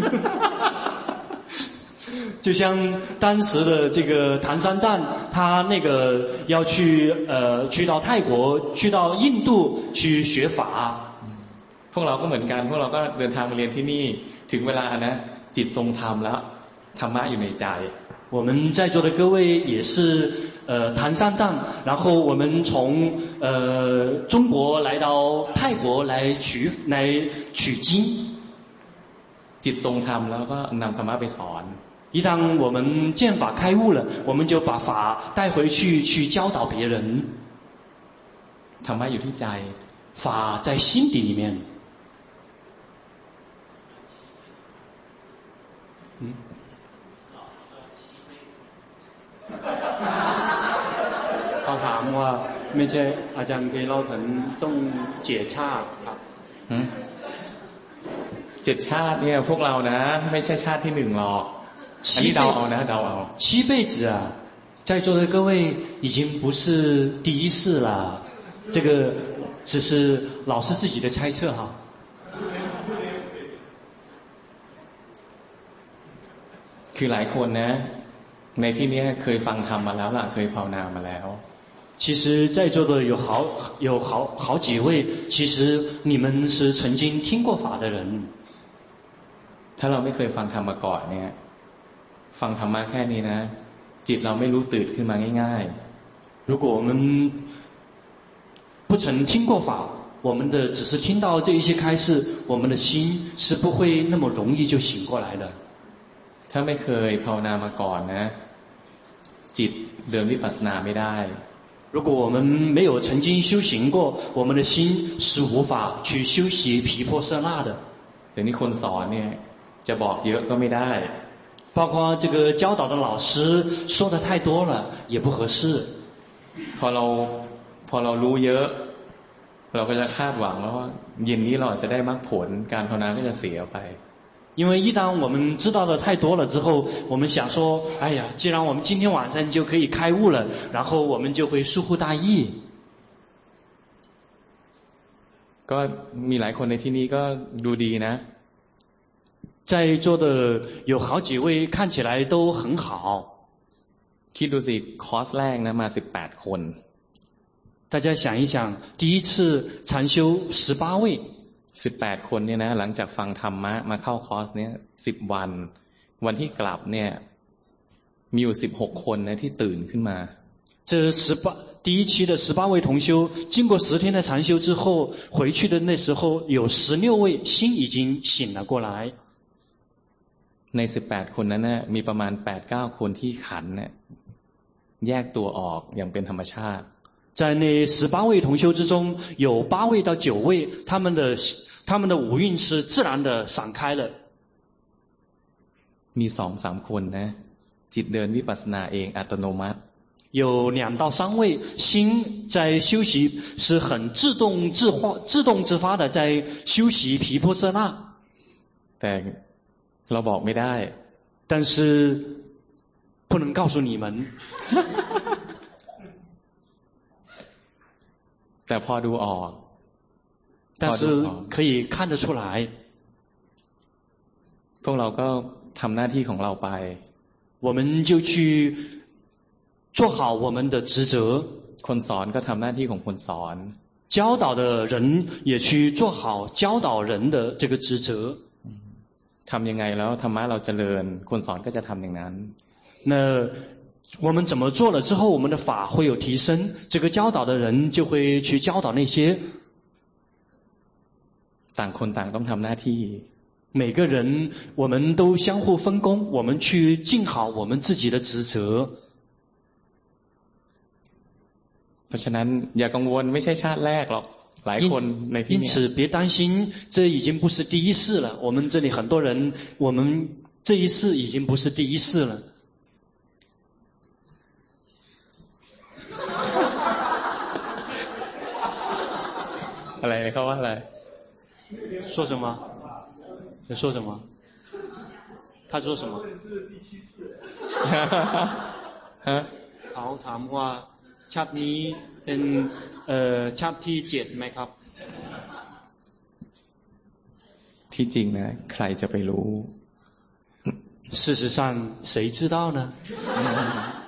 就像当时的这个唐三藏，他那个要去到泰国，去到印度去学法。 พวกเราก็เหมือนกันพวกเราก็เดินทางมาเรียนที่นี่ถึงเวลานะจิตทรงธรรมแล้วธรรมะอยู่ในใจ我们在座的各位也是唐三藏，然后我们从中国来到泰国来取经。 จิตทรงธรรมแล้วก็นำธรรมะไปสอน一旦我们见法开悟了，我们就把法带回去教导别人。 ธรรมะอยู่ที่ใจ法在心底里面。เขาถามว่าไม่ใช่อาจารย์เคยเล่าถึงต้องเจ็ดชาติครับ 7 ชาติเนี่ยพวกเรานะไม่ใช่ชาติที่1หรอกอันนี้เดาเอานะเดาเอา 7辈子啊，在座的各位已经不是第一世了，这个只是老师自己的猜测哈。 คือหลายคนนะในที่นี้เคยฟังธรรมมาแล้วล่ะเคยภาวนามาแล้ว其实在座的有好几位，其实你们是曾经听过法的人。 ถ้าเราไม่เคยฟังธรรมมาก่อนเนี่ยฟังธรรมะแค่นี้นะจิตเราไม่รู้ตื่นขึ้นมาง่ายๆ如果我们不曾听过法，我们的只是听到这一些开示，我们的心是不会那么容易就醒过来的。 ถ้าไม่เคยภาวนามาก่อนนะจิตเดินวิปัสสนาไม่ได้如果我们没有曾经修行过，我们的心是无法去修习毗婆舍那的。 แต่นี่คนสอนเนี่ยจะบอกเยอะก็ไม่ได้包括这个教导的老师说的太多了也不合适。 พอเรารู้เยอะเราก็จะคาดหวังแล้วว่าเย็นนี้เราจะได้มรรคผลการภาวนาก็จะเสียไป因为一当我们知道的太多了之后，我们想说，哎呀，既然我们今天晚上就可以开悟了，然后我们就会疏忽大意。 ก็มีหลายคนในที่นี้ก็ดูดีนะ在座的有好几位看起来都很好。 คิดดูสิคอร์สแรกนะมา18 คน大家想一想，第一次禅修18位。 18 คนเนี่ยนะหลังจากฟังธรรมะมาเข้าคอร์สเนี่ย10 วันที่กลับเนี่ยมีอยู่16 คนนะที่ตื่นขึ้นมา这第一期的18位同修，经过10天的禅修之后，回去的那时候有16位心已经醒了过来。 ใน18 คนนั้นนะมีประมาณ 8-9 คนที่ขันเนี่ยแยกตัวออกอย่างเป็นธรรมชาติ在那18位同修之中，有8位到9位，他们的五蕴是自然的散开了。 มี 2-3 คนนะจิตเดินวิปัสสนาเองอัตโนมัติ有2到3位心在修习是很自动自发的在修习毗婆舍那， แต่เราบอกไม่ได้但是不能告诉你们。 แต่พอดูออก但是可以看得出来， พวกเราก็ทำหน้าที่ของเราไป我们就去做好我们的职责。 คนสอนก็ทำหน้าที่ของคนสอน教导的人也去做好教导人的这个职责。 ทำยังไงแล้วธรรมะเราเจริญคนสอนก็จะทำอย่างนั้น那我们怎么做了之后，我们的法会有提升，这个教导的人就会去教导那些。 ต่างคนต่างต้องทำหน้าที่每个人我们都相互分工，我们去尽好我们自己的职责。 เพราะฉะนั้นอย่ากังวลไม่ใช่ชาติแรกหรอกหลายคนในที่因นี้此别担心，这已经不是第一世了。我们这里很多人，我们这一世已经不是第一世了。 อะไรเขาว่าอะไร说什么？你说什么？他说什么？เขาถามว่าชาตินี้เป็นชาติที่7ไหมครับที่จริงนะใครจะไปรู้事实上谁知道呢